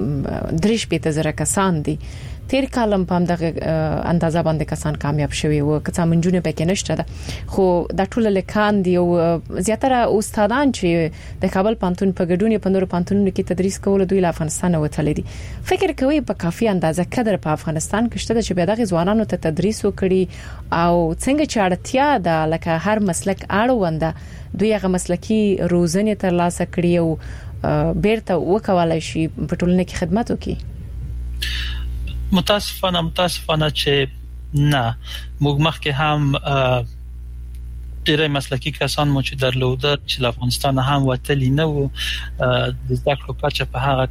3 کسان دي تیر کالم په دغه اندازه باندې کسان کامیاب شوي او کڅا منجونه پکې نشته ده خو د ټوله لکان دی او زیاتره استادان چې د کابل پانتون په ګډون په نور پانتونونو کې تدریس کول دوی له افغانستان وتلي دي. فکر کوي په کافي اندازه قدر په افغانستان کې شته چې به دغه ځوانانو ته تدریس وکړي او څنګه چې اړتیا ده لکه هر مسلک اړونده دوی هغه مسلکی روزنه ترلاسه کړي او بیرته وکولای شي په ټولنه کې خدمت وکړي. متاسفانه چې نه موږ مخکې هم ډېر مسلکي کسان مو چې درلوده چې افغانستان هم وتلی نه وو د زده کړو کچه په هغه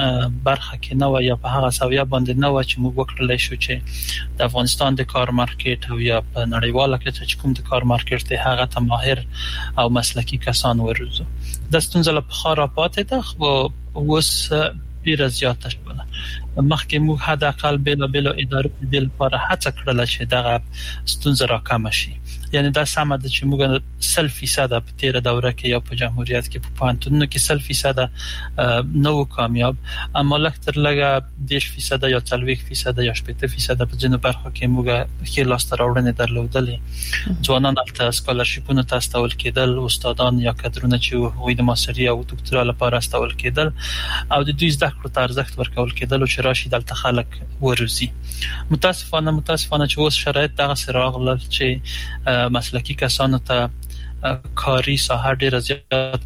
برخه کې نه و یا په هغه سویه باندې نه و چې موږ وکړلای شو چې د افغانستان د کار مارکیټ او یا په نړیواله کې چې کوم د کار مارکیټ ته هغه ته ماهر او مسلکي کسان وروزو د ستونزې لپاره راپاتې ده خو اوس ډیر زیاته شوه مخکې موږ حد اقل بل ادارې د لپاره هڅه کړله چې دغه ستونزې راکم شي یعنی دا سم ده چې موږ 100% په تیر دوره کې یا په جمهوریت کې په پانتونو کې 100% نو کامیاب اما لکتر لګه 10% یا 30% یا 70% په ځینو برخو کې موږ خې لاس راوړنې درلودلې ځوانان البته سکالرشیپونو ته استول کېدل استادان یا کادرونه چې وې د ماستري او دکترا لپاره استول کېدل او د دوی زده کړو ته ارزښت ورکول کېدل او چې راشي دلته خلک وروزي متاسفانه چې اوس شرایط دغه سراغ چې مسلکی کسانو ته کاری ساحه ډیره زیات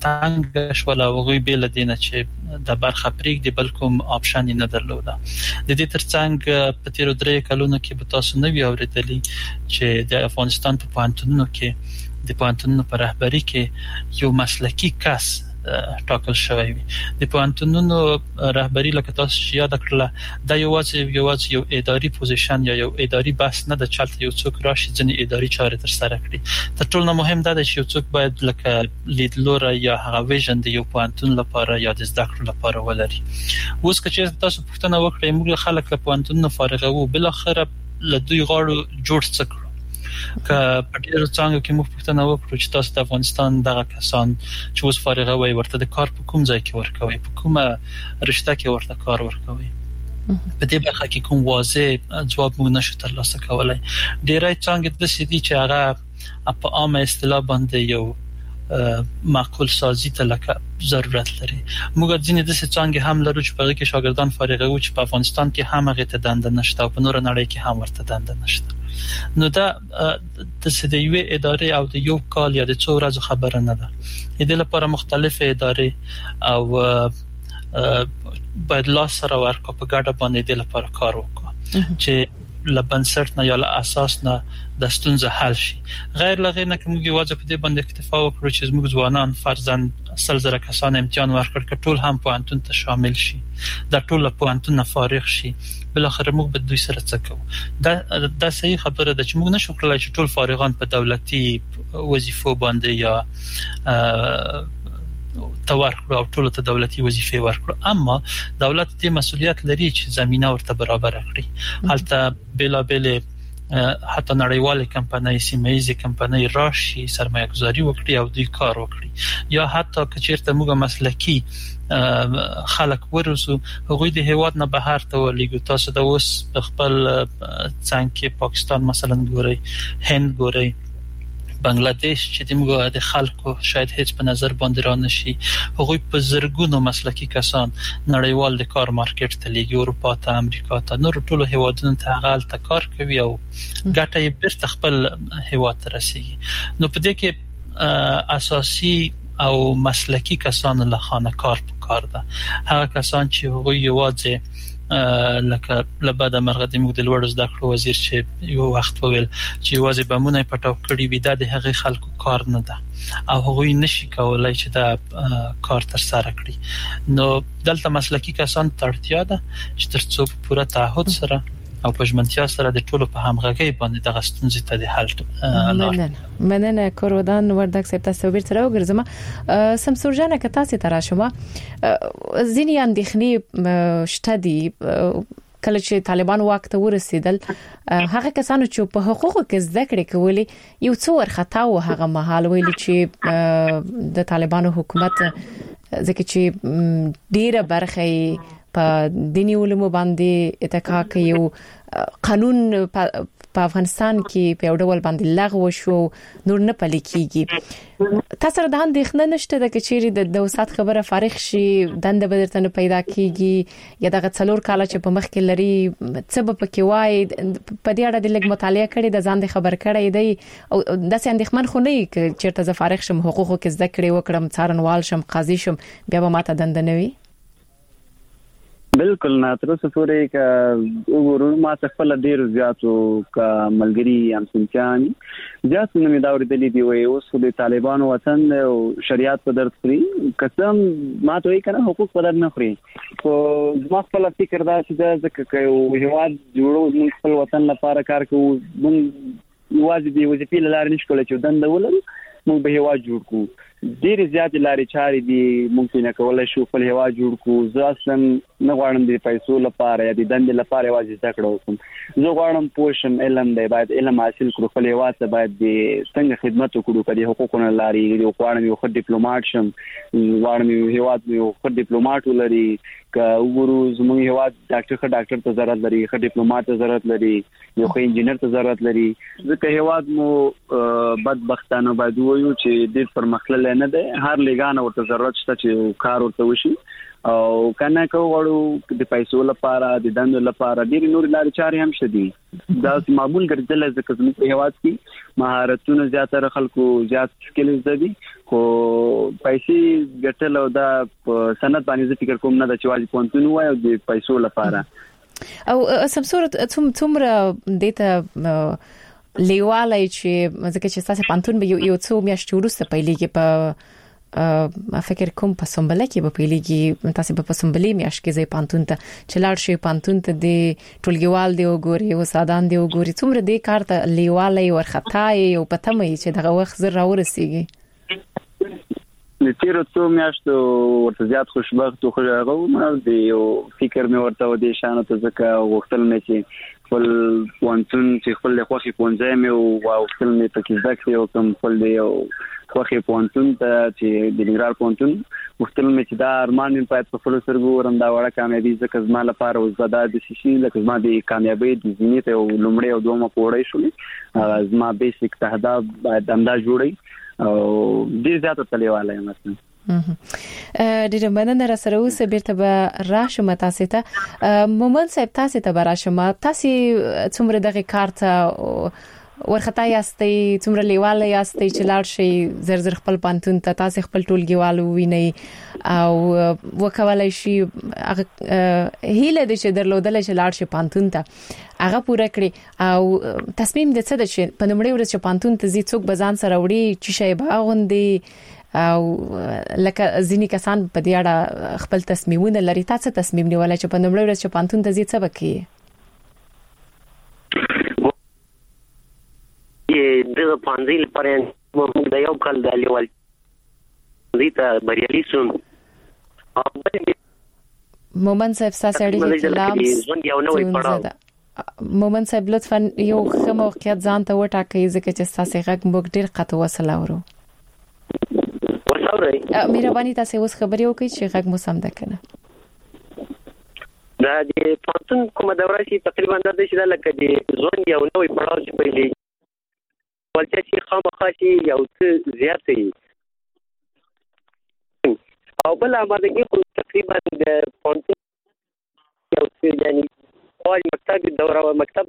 تنگ شول او غوی بیل دینه چې د برخه پریک دی بلکې آپشن نه درلوده د دې ترڅنګ په تیر 3 کلونو کې به تاسو نو اوریدلی چې د افغانستان په پانتونو کې د پانتونو په رهبری کې یو مسلکی کس ټاکل شوی وي د پانتونونو رهبری لکه تاسو یاد کړل دا یوازې یو اداري پوزیشن یا یو اداري بحث نه د چلته یو څوک راشي ځنې اداري چارې تر سره کړي تر ټولو مهم دا دی چې یو څوک باید لکه لیدلوره یا هغه ویژن د یو پانتون لپاره یا د زده کړو لپاره ولري اوس که تاسو پوښتنه وکړئ موږ خلک له پانتون فارغ وو بل اخر له دوی غاړو جوړ څکړو که په ډیرو څنګه کې موږ پوښتنه وکړو چې تاسو د افغانستان دغه کسان چې اوس فارغ وي ورته د کار په کوم ځای کې ورکوي په کومه رشته کې ورته کار ورکوي په دې برخه کې کوم واضح ځواب موږ نشو ترلاسه کولای ډیرای څنګه د سې دي چې هغه په عامه اصطلاح باندې یو معقول سازي ته لکه ضرورت لري موږ ځینې د څنګه هم لرو چې په کې شاګردان فارغ وو چې په افغانستان کې هم هغه ته دنده نشته او په نور نړۍ کې هم ورته دنده نشته نو دا د سدیوي ادارې او د یو کال یا د څو ورځې خبره نه ده د لپاره مختلفه ادارې او باید لا سره ورکو په ګډه باندې د لپاره کار وکړو چې لبنسرت نه یا له اساس نه د ستونزې حل شي غیر لغې نه کوم یوازې په دې باندې اکتفا وکړو چې موږ ځوانان فرضاً 100,000 کسان امتحان ورکړ کټول هم په انتون ته شامل شي د ټول په انتون فارغ شي بل اخر موږ به دوی سره څه کوو دا صحیح خبره ده چې موږ نشو کولای چې ټول فارغان په دولتي وظیفو باندې یا تور کړو او ټول ته دولتي وظیفه ورکړو اما دولت دې مسؤلیت لري چې زمينه ورته برابر کړي حالته بلا حتی نړیوالې کمپنۍ سیمه‌ایزې کمپنۍ راشي سرمایه گذاري وکړي او دوی کار وکړي یا حتی کچیرته موږ مسلکی خلک ورسو هغوی د هیواد نه بهر ته ولېږو تاسو د اوس خپل څنګه کې پاکستان مثلا ګورئ هند ګورئ بنگلاديش چې دغه د خلکو شاید هیڅ په نظر باندې را نشي هغوی په زرګونو مسلکی کسان نړیوال د کار مارکیټ ته لیږي اروپا ته امریکا ته نور ټولو هیوادونو ته هغه ته کار کوي او ګټه یې بیرته خپل هیواد ته رسیږي نو په دې کې اساسي او مسلکی کسان له خانه کار ده هغه کسان چې هغوی یوازې لکه لباده مرغه د موږ د لوړ زده کړو وزیر چې یو وخت وویل چې یوازې بمونه پټاو کړی وي د هغه خلکو کار نه ده او هغوی نشي کولای چې دا کار تر سره کړي نو دلته مسلکی کسان ته اړتیا ده چې ترڅو په پوره تعهد سره او په ژمنتیا سره د ټولو په همغږۍ باندې د ستونزې ته د حل مننه کورودان وردک سپتا سوبیر سره وګرځم سمسورجانه که تاسو ته راشم ځینې اندېښنې شته دي کله چې طالبان واک ته ورسېدل هغه کسانو چې په حقوقو کې زده کړې کولې یو څو ورختا و هغه مهال ویل چې د طالبانو حکومت ځکه چې ډیره برخه په دینی علومو باندې اتکا کوي قانون په افغانستان کې په ډول باندې لغوه شو نور نه پلي کیږي تاسو د اندېښنه نشته د کچيري د وسات خبره فارغ شي دنده بدرته نه پیدا کیږي یا د غڅلور کال چې په مخ کې لري څه په کې وای په دې اړه د لګ مطالعه کړي د ځان د خبر کړي دی او داسې اندېښمن خو نه چې چیرته ز فارغ شم حقوقو کې زده کړې وکړم څارنوال شم قاضي شم بیا به ماته دنده نه وي بالکل نه تر څو پورې ک وګورو ما څه خپل ډیر زیاتو ک ملګری ام سنتيان زیات نه مې دا ورېدلې دی وای اوس د طالبانو وطن او شریعت په درد خوري قسم ما ته یې کنه حقوق په درد نه خوري خو ما خپل فکر دا چې ځکه یو هیواد جوړو موږ خپل وطن لپاره کار کوو موږ واجب دی وظیفې لاره نشو کولای چې دند ولرو موږ به هیواد جوړ کوو ډېر زیات لارې چارې دي ممکن کولای شو خپل هیواد جوړ کوو زه اصلا نه غواړم د پیسو لپاره یا د دند لپاره واجب زده کړم زه غواړم پوښم علم دی باید علم حاصل کړو خپل هیواد ته باید د څنګه خدمت وکړو په دې حقوقو لارې یو غواړم یو ښه ډیپلوماټ شم غواړم یو هیواد یو ښه ډیپلوماټ ولري که وګورو زموږ هیواد ډاکټر ته ضرورت لري ښه ډیپلوماټ ته ضرورت لري یو ښه انجینر ته ضرورت لري ځکه هیواد مو بدبختانه باید وایو چې ډېر پرمختللی نه دی هر لګانه ورته ضرورت شته چې کار ورته وشي او کنه کوړو د پیسو لپاره د دند لپاره ډېر نور لارې چارې هم شدي دا معمول ګرځل ځکه زموږ په هیواد کې مهارتونه زیاتره خلکو زیات سکلز دي خو پیسې ګټل او دا سند باندې فکر کوم نه د چوالي پونتون وای او د پیسو لپاره او سمسورت څومره دیته لیوالای چې ځکه چې تاسو پانتون به یو څو میاشتې وروسته پیلېږي په فکر کوم په سمبله کې به پیلېږي تاسو په سمبلې میاشت کې ځای پانتون ته چلاړ شي پانتون ته د ټولګیوال دی وګوري او سادان دی وګوري څومره دې کار ته لیوالای ورختای او پته مې چې دغه وخت زر راورسیږي د تیرو څو میاشتو ورته زیات خوشبخت او خوشاله د یو فکر مې ورته و دې شانو ته ځکه وختل مې چې خپل پونتون چې خپل له خوخي پونځه مې او خپل مې پکې ځکه یو کوم خپل دی او خوخي پونتون ته چې د نګران پونتون وختل مې چې دا ارمان مې پات په خپل سرګو ورم دا وړه کامیابی ځکه زما لپاره وزدا د شي لکه زما د کامیابی د زینت او لومړی او دومره پوړې شولې زما بیسیک تهداب باید امدا جوړي او ډیر زیاته تلیواله یم مثلا ډیره مننه را سره اوس بیرته به راشم تاسو ته مومن صاحب تاسو ته براشم تاسو څومره دغه کارته ورختا یاستئ څومره لیواله یاستئ چې لاړ شي زر خپل پانتون ته تاسو خپل ټولګیوالو ویني او وکولای شي هغه هیله د چې درلودل چې لاړ شي پانتون ته هغه پوره کړی او تصمیم د څه د چې په نومړي ورځ چې پانتون ته زی څوک بزان سره وړي چې شی باغوندي او لکه ځینی کسان په دې اړه خپل تصمیمونه لري تاسو تصمیم نیولای چې په نومړي ورځ چې پانتون ته زی څه وکړي د پانځیل پرې موږ د یو کال د لیوال زیته بریالي شوم مومن صاحب ساسړي سلام مومن صاحب لطفا یو ښه موقعیت ځان ته وټاکئ ځکه چې تاسو غږ موږ ډیر قطو وسله ورو مهرباني تاسو اوس خبرې وکړئ چې غږ مو سم ده کنه دا د پانتون کومه دوره چې تقریبا د دې لکه د ځون یو نوې پړاو چې پیلې ولته چې خامخا چې یو څه زیات وي او بل امادګي خو تقریبا د پانتون یو څه یعنی خپل مکتب دوره مکتب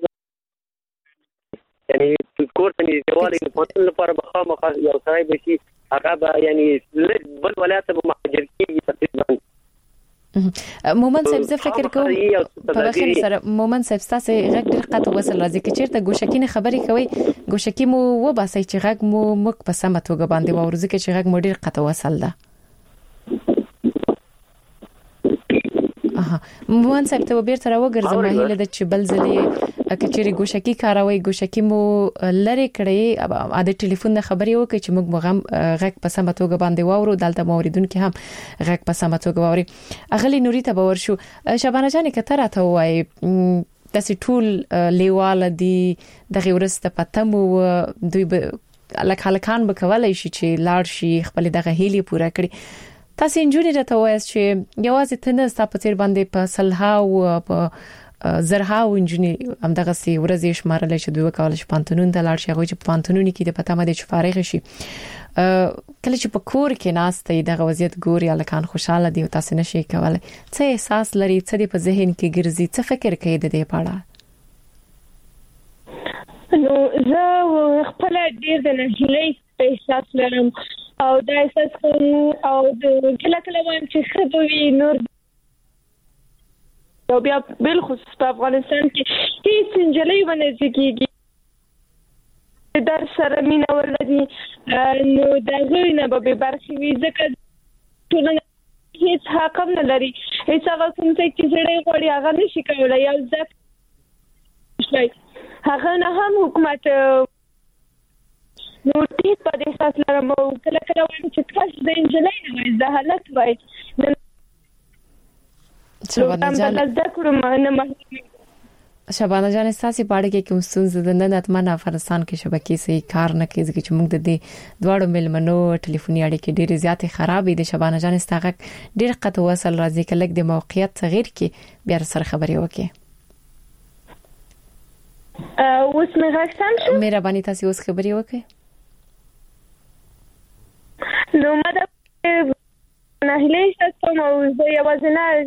یعنی کورس نه دیوالي پانتون لپاره بخامخا یو ځای به شي هغه یعنی بل ولایت به مهاجر کیږي تقریبا مومن صاحب زه فکر کوم په بخیر سره مومن صاحب تاسو غږ ډیر قطو وصل راځي چې چیرته ګوشکینه خبرې کوي ګوشکی مو و باسي چې غږ مو مک په سمه توګه باندې وورځي چې غږ مو ډیر قطو وصل ده مومن صاحب ته بیرته راوګرځم هیله د چې بل ځلې کچېری ګوشکی کاروي ګوشکی مو لری کړی اده ټلیفون خبرې وکړي چې موږ مغم غږ په سمه توګه باندې وورو دلته موریدونکو هم غږ په سمه توګه ووري اغلی نوري ته باور شو شبانه جان کتره ته وای تاسو ټول لیواله دي دغه ورسته پتم دوی لکه هلکان به کولای شي چې لاړ شي خپل دغه هیلي پوره کړي تاسو انجونی راته وایي چې یوازې تنه ستاسو په تیر باندې په صلح او په زرها انجونی همدغه سي ورځې شمارل شي دوی کول شي پانتونون د لاړ شي هغه چې پانتونونی کې د پته مده چې فارغ شي کله چې په کور کې ناشته دغه وضعیت ګوري الکان خوشاله دي او تاسو نشي کولای څه احساس لري څه د په ذهن کې ګرځي څه فکر کوي د دې په اړه نو زه خپل ډیر د نهیلۍ احساس لرم او دا احساس کوم او کله کله وایم چې خبرې نور او بیا بل خصوص په افغانستان کې هیڅ انجلۍ ونه ځکیږي در سره مینا ولدي نو دا غوی نه به برخې وي ځکه ټولنه هیڅ حق نه لري هیڅ هغه کوم څه چې زړې غوړي هغه نشي کولای یا ځکه هغه نه هم حکومت نو ټیټ په دې اساس لرم او کله کله وایم چې کاش د انجلۍ نه وای د حالت وای شبانه جان ساسي پاړه کې کوم ستونزې د نن اتمنه افغانستان کې شبکې صحیح کار نه کوي چې موږ د دې دواړو ملمنو ټلیفوني اړیکې ډېرې زیاتې خرابې دي شبانه جان استغه ډېر قطو وصل راځي کله د موقعیت تغیر کې بیا سره خبرې وکړي اوس مې راځم مهرباني تاسو اوس خبرې وکړئ نو ماده نه هلې تاسو مو زه یوازې نه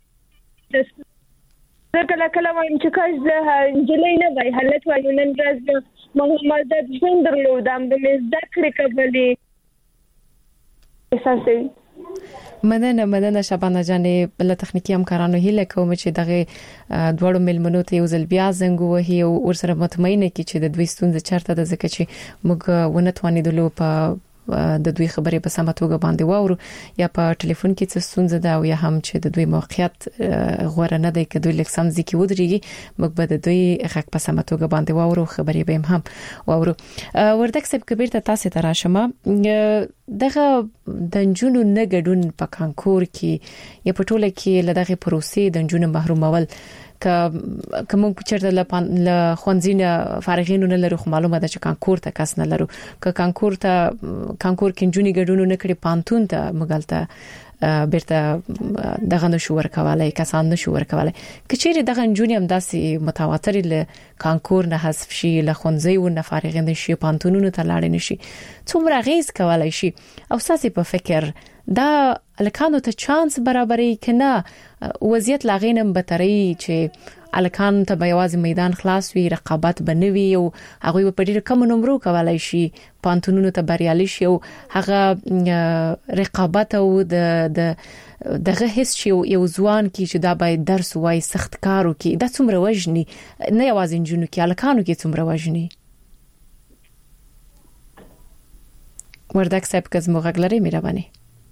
کله کله وایم چې کاش د انجلۍ نه وای حالت وای نن ورځ محمد ژوند درلودم د مزد کړې کولې احساسوي مننه شبانه جانې بل تخنیکی همکارانو هیله کوم چې دغه دوړو ملمنو ته یو ځل بیا زنګ وهي او ورسره مطمئنه کی چې د دوی ستونزې چرته د ځکه چې موږ ونتوانیدلو په د دوی خبرې په سمه توګه باندې واورو یا په ټلیفون کې څه ستونزه ده او یا هم چې د دوی موقعیت غوړه نه دی کډوی لکسم ځکه ودرېږي موږ به د دوی حق په سمه توګه باندې واورو خبرې به هم واورو وردک سب کبیر ته تاسو ته راشمه دغه د جنونو نګډون په کانکور کې یا په ټوله کې لدغه پروسې د جنونو محرومول کوم چرته ل خوانزینه فارغینو نه لرو معلومه ده چې کانکور ته کس نه لرو ک کانکور کې جونی ګډونو نه کړي پانتون ته مګالته بیرته دغه نشو ورکوالای کسان نشو ورکوالای کچېره دغه جونی هم داسې متواتر ل کانکور نه حذف شي ل خوانزي و نه فارغین شي پانتونونو ته لاړ نه شي څومره غیز کولای شي او ساسي په فکر دا الکانو ته چانس برابرې کنه وضعیت لاغینم بتري چې الکان ته به یوازې میدان خلاص وي رقابت بنوي او هغه په ډېر کم نمبر کولای شي پانتونونو ته بریالي شي او هغه رقابت او دغه هیڅ یو ځوان کی چې دا باید درس وای سخت کارو کی دا څومره وژني نه یوازې جنونو کې الکانو کې څومره وژني وردک صاحب کزمو غلري مهرباني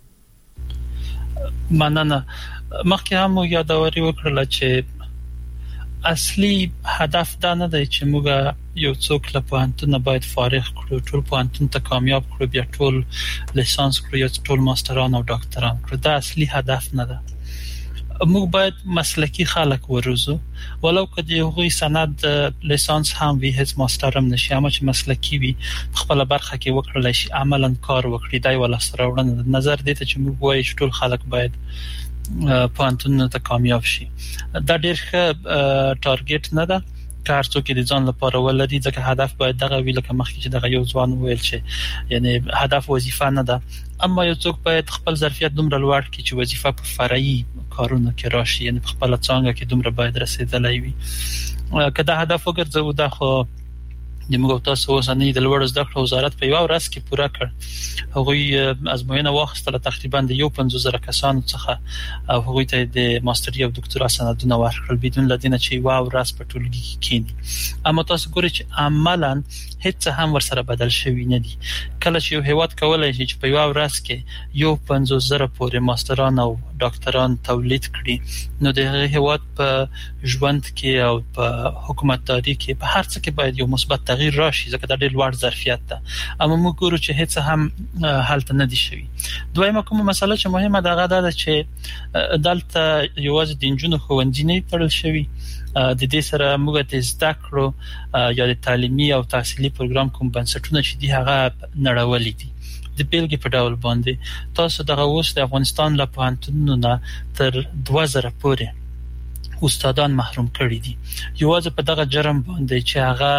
مننه مخکې هم یادوري وکړل چې اصلي هدف دا نه دی چې موږ یو څوک له پوهنتون باید فارغ کړو ټول پوهنتون ته کامیاب کړو بیا ټول لیسانس کړو یا ټول ماستران او ډاکټران کړو دا اصلي هدف نه ده موږ باید مسلکی خلک وروزو ولو که د هغوی سند لیسانس هم وي هیڅ ماستر هم نشي اما چې مسلکی وي خپل برخه کې وکړل شي عملاً کار وکړي دا ولا سره وړاندې نظر دی چې موږ وایو چې ټول خلک باید پوهنتون ته کامیاب شي دا ډېر ښه ټارګټ نه ده کار څوک د ځان لپاره ولري ځکه هدف باید دغه ویل که مخکې چې دغه یو ځوان ویل چې یعنی هدف وظیفه نه ده اما یو څوک باید خپل ظرفیت دومره لوړ کړي چې وظیفه په فرعي کارونه کې راشي یعنی خپل څنګه کې دومره باید رسیدلای وي که دا هدف وګرځو دا خو د موږ تاسو اوسنۍ د لوړ زده کړو وزارت په یو ورځ کې پوره کړ هغوی ازموینه واخیستله تقریبا د 15000 کسانو څخه او هغوی ته د ماستري او دکتورا سندونه ورکړل بدون لدینه چې یو ورځ په ټولګي کې کېنی اما تاسو ګورئ چې عملاً هیڅ هم ورسره بدل شوی نه دي کله چې یو هیواد کولای شي چې په یو ورځ کې 15000 پورې ماستران او ډاکټران تولید کړي نو د هیواد په ژوند کې او په حکومتداري کې په هر څه کې باید یو مثبت تغییر راشي ځکه دا ډېر لوړ ظرفیت ده اما موږ ګورو چې هیڅ هم حالت نه دي شوی دویمه کومه مسله چې مهمه ده هغه ده چې دلته یوازې د انجونو ښوونځي نه تړل شوی د دې سره موږ د زده کړو یا د تعلیمي او تحصیلي پروګرام کوم بنسټونه چې دی هغه نړولې دي د بیلګې په ډول باندې تاسو دغه اوس د افغانستان له پوهنتونونو نه تر 2000 پورې استادان محروم کړي دي یوازې په دغه جرم باندې چې هغه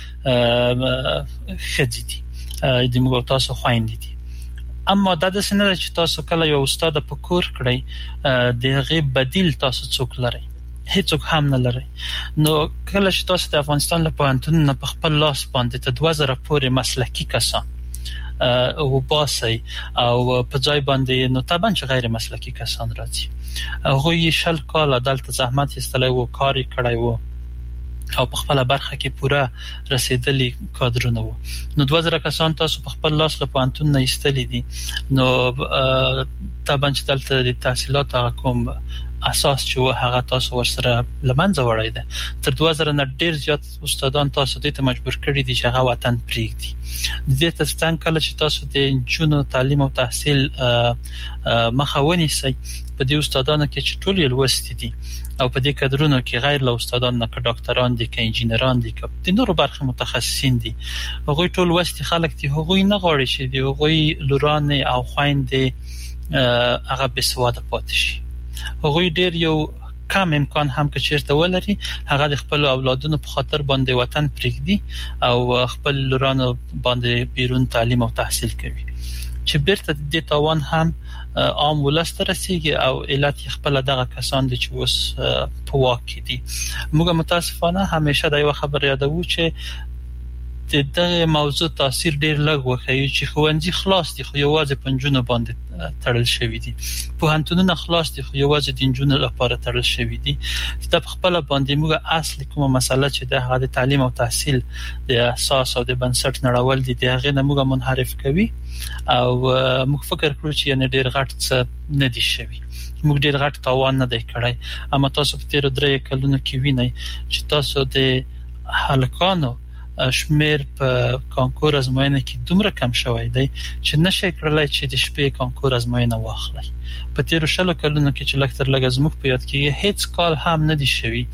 خځې دي د موږ تاسو خويندې دي اما دا د سینه چې تاسو کله یو استاد په کور کړی دغه بدیل تاسو څوک لري هیڅوک هم نه لري نو کله چې تاسو د افغانستان له پوهنتون نه په خپل لاس باندې ته 2000 پورې مسلکی کسان او باسي او په ځای باندې نو طبعا چې غیر مسلکي کسان راځي هغه شل کال دلته زحمت ایستلای وو کار کړای وو او په خپل برخه کې پوره رسیدلی کادرونه وو نو 2000 کسان تاسو په خپل لاس له پانتون نه ایستلې دي نو طبعا چې دلته د تحصیلات کوم اساس چې هغه تاسو ورسره لمنځه وړای دي تر 2000 نه ډیر زیات استادان تاسو ته مجبور کړی دي چې هغه وطن پریږدي د دې ترڅنګ کله چې تاسو د جنونو تعلیم او تحصیل مخاوني سي په دې استادانو کې چې ټول لوستي دي او په دې کادرونو کې غیر له استادانو نه ډاکټران دي کې انجینران دي کې د نورو برخه متخصصین دي هغه ټول وستي خلک دي هغه نه غواړي چې دی هغه لوران او خويندې هغه بسواده پاتې شي هغه ډیر یو کم امکان هم که چیرته ولري هغه د خپل اولادونو په خاطر باندې وطن پرېږدي او خپل لورانو باندې بیرون تعلیم او تحصیل کوي چې بیرته د تاوان هم عام ولست رسیږي او علت خپل دغه کسان دي چې اوس په واقع دي موږ متاسفانه همیشه دا یو خبر یادوو چې دغه موضوع تاثیر ډیر لږ وکړي چې خوندې خلاص دي خو یوازې پنځونه باندې تړل شوی دي په هنتونو خلاص دي خو یوازې د انجونو لپاره تړل شوی دي د خپل باندې موږ اصلي کومه مسله چې د تعلیم او تحصیل د اساس او د بنسټ نړول دي دغه نه موږ منحرف کوي او موږ فکر کړو چې نه ډیر غټ څه نه دي شوی موږ ډیر غټ تاوان نه دی کړی اما تاسو په تیر 3 کلونو کې وینئ چې تاسو د هلکانو شمیر په کانکور ازموینه کې دومره کم شوی دی چې نشي کړلای چې د شپې کانکور ازموینه واخلي په تیر 10 کلونو کې چې لکتر لګ زموږ په یاد کې هیڅ کال هم نه دی شوی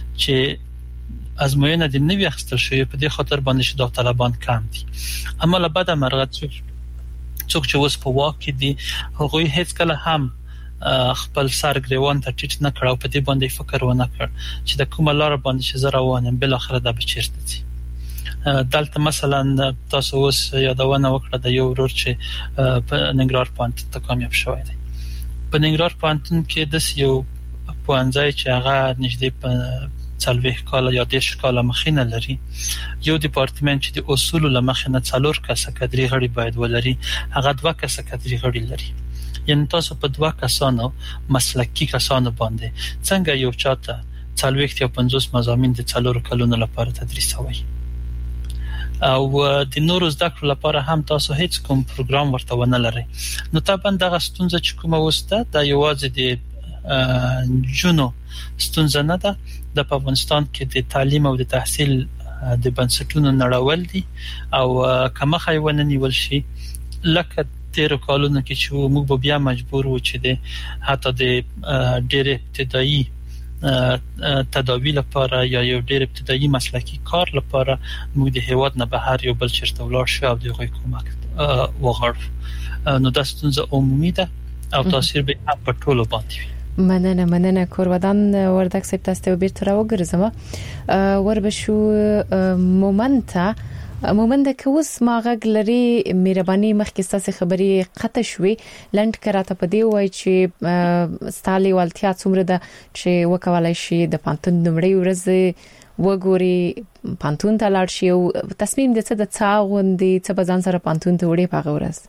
چې ازموینه د نوی اخستل شوی په دې خاطر باندې چې داوطلبان کم دي اما له بعد مرغه څوک چې اوس په واقع دي هغه هیڅ کله هم خپل سر ګریوان ته ټیټ نه کړو په دې باندې فکر ونه کړ چې د کومه لار باندې چې زه روانم بل اخر د بچیرته دي دلته مثلا تاسو اوس یادونه وکړه د یو ورور چې په ننګرهار پوهنتون ته کامیاب شوی دی په ننګرهار پوهنتون کې د یو پوهنځای چې هغه نږدې په 40 کال یا 10 کال مخینه لري یو ډپارټمنټ چې د اصول لمخینه 4 کسه کډري غړي باید ولري هغه 2 کسه کډري غړي لري یعنی تاسو په 2 کسانو مسلکي کسانو باندې څنګه یو چاته 40 یا 50 مضامین د 4 کلونو لپاره تدریس وایي او د نورو زده کړو لپاره هم تاسو هیڅ کوم پروګرام ورته ونه لرئ نو طبعا دغه ستونزه چې کومه وسته د یوازې د جنو ستونزه نه ده د افغانستان کې د تعلیم او د تحصیل د بنسټونو نړول دي او کومه خایونه نیول شي لکه تیر کالونو کې چې موږ بیا مجبور و چې د حتی د ډېر ابتدایي تداوی لپاره یا یو ډېر ابتدایي مسلکي کار لپاره موږ د هیواد نه بهر یو بل چیرته ولاړ شو او دغه کومک وغواړو نو دا ستونزه عمومي ده او تاثیر به په ټولو باندې مننه کورودان وردک سپ تاسو بیرته راوګرځم وربشو مومنت که اوس ماغه لري مهرباني مخکې ستاسو خبري قطع شوي لند کراته په دی وای چې ستالي والتیا څومره ده چې وکولای شي د پانتون نمړی ورځ وګوري پانتون ته لاړ شي او تصمیم د څه د څاغوندې څه بزان سره پانتون ته وړي پاغه ورځ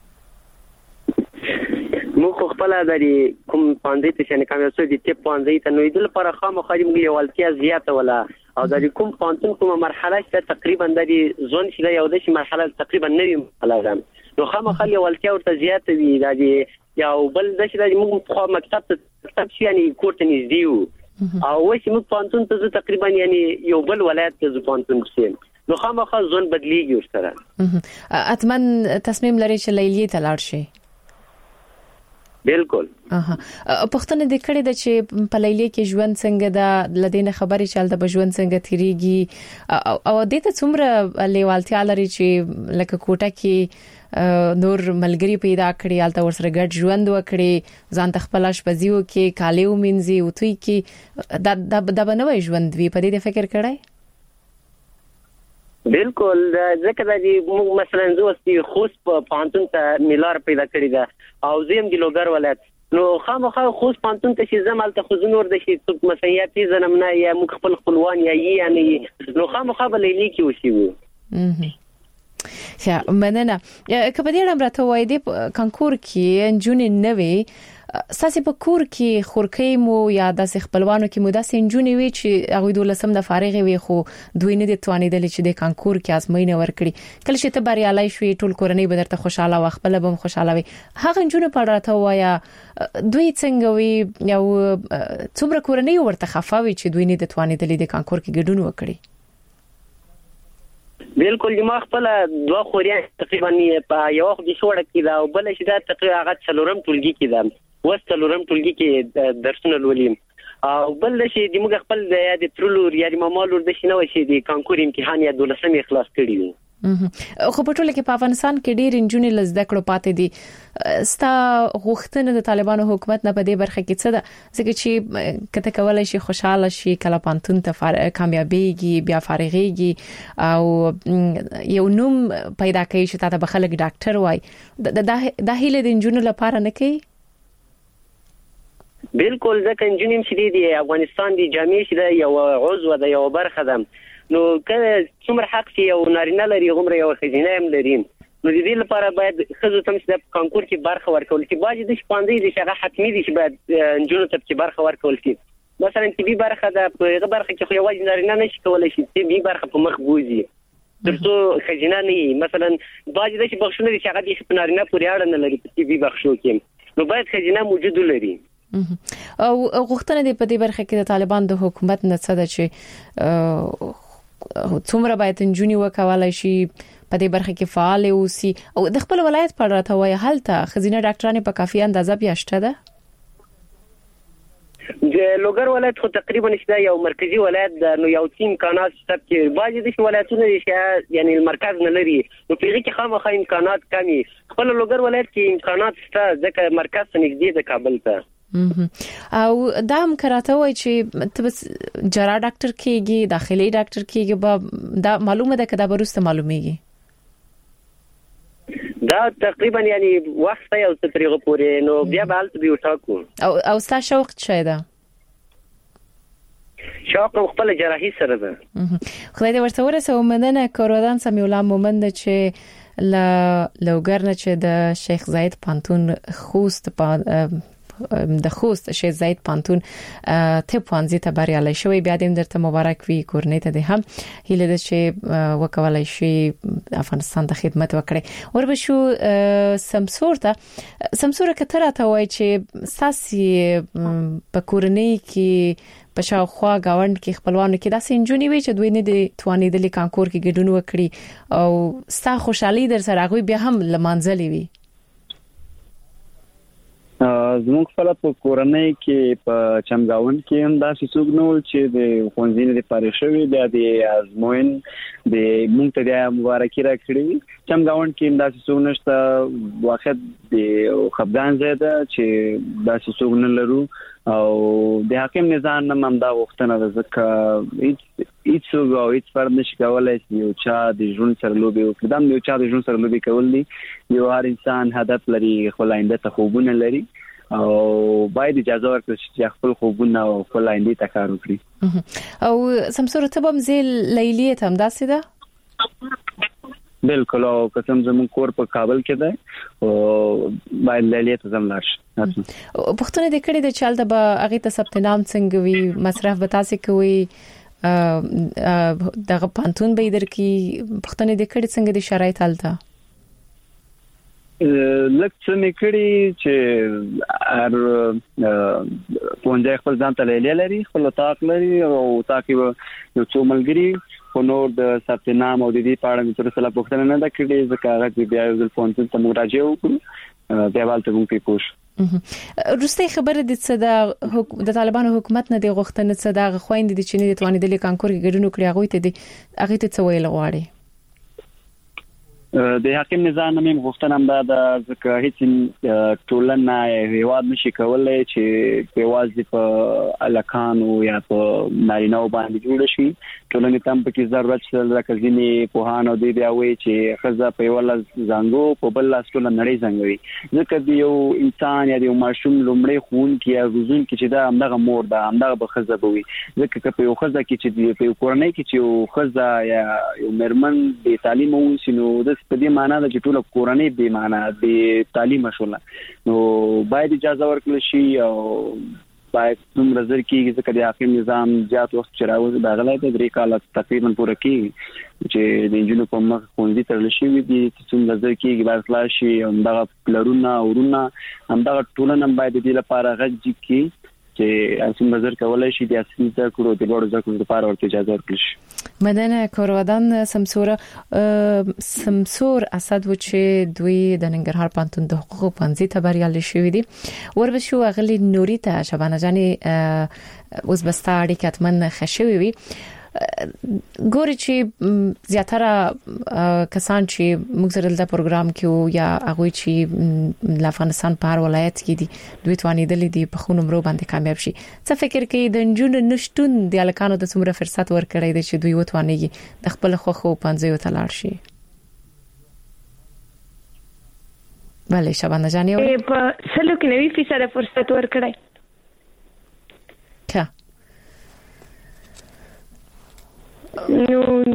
موږ خپل د کوم پاندې ته شنه کامیاب شو د ټپ پاندې ته نو د لپاره خامخا موږ یو والتیا زیاته ولا او د کوم پانتون کومه مرحله چې تقریبا د ځون شي یو د مرحله تقریبا نوې مرحله ده نو خامخا یو والتیا ورته زیاته وي د یو بل د چې موږ په مکتب شي یعنی کوټ نږدې او چې موږ پانتون ته تقریبا یعنی یو بل ولایت ته پانتون شي نو خامخا ځون بدلیږي ورسره اتمن تصمیم لري چې لیلیه ته لاړ شي بالکل پښتنه د کړي د چې په لیلیه کې ژوند څنګه د لدینه خبري چل د ژوند څنګه تیریږي او د ته څومره لیوالتیا لري چې لکه کوټه کې نور ملګری پیدا کړی الته ورسره ګډ ژوند وکړي ځان تخپلاش پزیو کې کالیو منځي او توي کې د بنوي ژوند وی په دې فکر کړای بالکل ځکه د موږ مثلا زوستي خوست په پانتون ته میلار پیدا کړی دا او زم د لوګر ولایت نو خامخا خوست پانتون ته چې زمال ته خزنور د شي مسیاتي زنمنه یا موږ خپل خپلوان یا یعنی نو خامخا بلېلی کې وشي ښه مننه. کله دې راته وای دی کانکور کې انجونې نوې ساسي په کور کې خورکې مو یا د خپلوانو کې مو د سنجونې وی چې هغه د لسم د فارغ وي خو دوی نه دي توانیدل چې د کانکور کې ازموینه ورکړي کله چې ته بریالي شوې ټول کورنۍ به درته خوشاله او خپل به خوشاله وي هغه انجونې په راته وایا دوی څنګه وي یو څومره کورنۍ ورته خفاوي چې دوی نه دي توانیدل د کانکور کې ګډون وکړي بالکل ما خپل دوه خوريان تقریبا په یو وخت د شوړه کې دا او بل شي دا تقریبا هغه څلورم ټولګي کې دا وستلورم ټولګي کې درسونه لولیم او بل شي د موږ خپل د ترلور یا د مامالور د شنو شي د کانکور امتحان یا 12 اخلاص کړی وي خو په ټوله کې په افغانستان کې ډېر انجونې لزده کړو پاتې دي ستا غوښتنه د طالبانو حکومت نه په دې برخه کې څه ده ځکه چې کته کولای شي خوشاله شي کله پانتون ته کامیابیږي بیا فارغيږي او یو نوم پیدا کوي چې تاسو به خلک ډاکټر وای د هیله د انجونې لپاره نه کوي بالکل ځکه انجونیم چې د افغانستان د جامعې چې یو عضو ده یو برخه ده نو کله څومره حق چې یو نارینه لري غومره یو خزینه هم لري نو د دې لپاره باید خزو تم چې د کانکور کې برخه ورکول چې باج د شپاندې د شغه حتمی دي چې باید انجونو ته چې برخه ورکول شي مثلا چې بي برخه ده په هغه برخه کې خو یو نارینه نشي کولای شي چې بي برخه په مخ بوزي ترڅو خزینه نه مثلا باج د بخښنه د شغه د نارینه پورې اړه نه لري چې بي بخښو کې نو باید خزینه موجود لري او غوښتنه دی په دې برخه کې د طالبان د حکومت نه څه ده چې څومره باید انجونی وکولای شي په دې برخه کې فعال اوسي او د خپل ولایت په اړه ته وایي هلته خزینه ډاکټرانو په کافي اندازه بیاشته ده د لوګر ولایت خو تقریبا نشته یو مرکزی ولایت نو یو تیم امکانات شته چې باج د ولایتونو یعنی المرکز نه لري نو پیږي کې خامخا امکانات کمی خپل لوګر ولایت کې امکانات شته ځکه مرکز نږدې د کابل ته او دا هم کراته وای چې ته جراح ډاکټر کېږي داخلي ډاکټر کېږي دا معلومه ده کدا برسته معلومیږي دا تقریبا یعنی وخت یو څه طریقه پورې نو بیا به حالت به وټاکو او ستا شوق څه ده شوق خپل جراحي سره ده خدای دې ورته ورسو مننه کارودان سمي الله مومند چې لوګر نه چې د شیخ زاید پانتون خوست د خوست شیخ زاید پانتون ته پوانځي ته بریالي شوی بیا دې درته مبارک وي کورنۍ ته ده هم هیله ده چې وکولای شي افغانستان ته خدمت وکړي وربشو سمسور کتره ته وای چې ساسي په کورنۍ کې په شاوخوا گاوند کې خپلوانو کې داسې انجونی وي چې دوی نه دي توانیدل کانکور کې ګډون وکړي او ستا خوشحالي در سره غوي بیا هم لمانځلې وي زموږ خپل په کورنۍ کې په چمګاون کې هم داسې څوک نه و چې د خونځینې د فارغ شوی د ازموین د مونږ ته د مبارکي راکړي چمګاون کې هم داسې څوک نشته واخد د خپګان زیاده چې داسې څوک نه لرو او د حاکم نظام هم دا وختونه د ځکه هیڅ او هیڅ فرد نشي کولای چې یو چا د ژوند سره لوبي وکړي دا یو چا د ژوند سره لوبي کول دي یو هر انسان هدف لري خپل آینده ته خوبونه لري او باید اجازه ورکړي چې خپل خوبونه او خپل آینده ته کار وکړي او سمسور ته هم زی لیلیه هم داسې ده بالکل او قسم زمون کور په کابل کې ده او باید لیلیه ته زم لاړ پښتون دې کړي د چالت به هغه ته ثبت نام څنګه وي مصرف به تاسو کوي دغه پانتون به درکې پښتون دې کړي څنګه د شرایط حالته لکه مې کړي چې هر پونځه خپل ځان ته لیلیه لري خپل طاق لري او طاقي یو څو ملګری خو نور د ثبت نام او د دې په اړه تر څه لا پوښتنه نه ده کړې ځکه هغه بیا یو ځل پونځه ته مراجعه وکړو بیا والته موږ پوښ روسي خبره د څه د طالبانو حکومت نه دی غوښتنه څه د خويند دي چې نه توانیدل کانکور کې ګډون کړی هغه ته څه ویل غواړي د حاکم نظام نوم غوښتنه هم ده ځکه هیڅ ټولنه هیواد نشي کولای چې په واځي په الکانو یا په نارینه باندې جوړ شي. ټولنې تم پکې ضرورت شته لکه ځینې پوهان او دی بیا وایي چې خزه په یو لاس زنګو په بل لاس ټول نړۍ زنګوي ځکه دی یو انسان یا دی ماشوم لومړی خون کې یا روزون کې چې دا همدغه مور ده همدغه به خزه بوي ځکه په یو خزه کې چې دی په کورنۍ کې چې یو خزه یا یو مرمن د تعلیم وسینو د په دې معنی ده چې ټول کورنۍ به معنی د تعلیم شول نو باید اجازه ورکړل شي او باید څومره ځر کېږي ځکه د حاکم نظام زیات وخت چې راوځي دا غلای ته 3 کال تقریبا پوره کېږي چې د انجینو په مخ خوندې ترل شي دي چې څومره ځر کېږي باید خلاص شي همدغه پلرونه اورونه همدغه ټولنه باید د دې لپاره غږ کی چې اسیم نظر کولای شي د اصلي ذکرو د لوړ ذکرو لپاره ورته اجازه ورکړي. مدن کورودان سمسور اسد و چې دوی د ننګرهار پانتون د حقوقو پنځه ته بریالي شوې دي وربشو غلي نوري ته شبانه جاني اوس بستا اړیکه اتمن خښوي وي ګوري چې زیاتره کسان چې موږ سره د پروګرام کې یا هغه چې د افغانستان په هر ولایت کې دي دوی توانیدل دي په خو نمبر باندې کامیاب شي څه فکر کوي د جنونو نشټون د الکانو د څومره فرصت ورکړی دی چې دوی وتوانيږي د خپل خوخو پنځه ته لاړ شي. بله شبانه جاني په سلو کې 90% فرصت ورکړی کا نو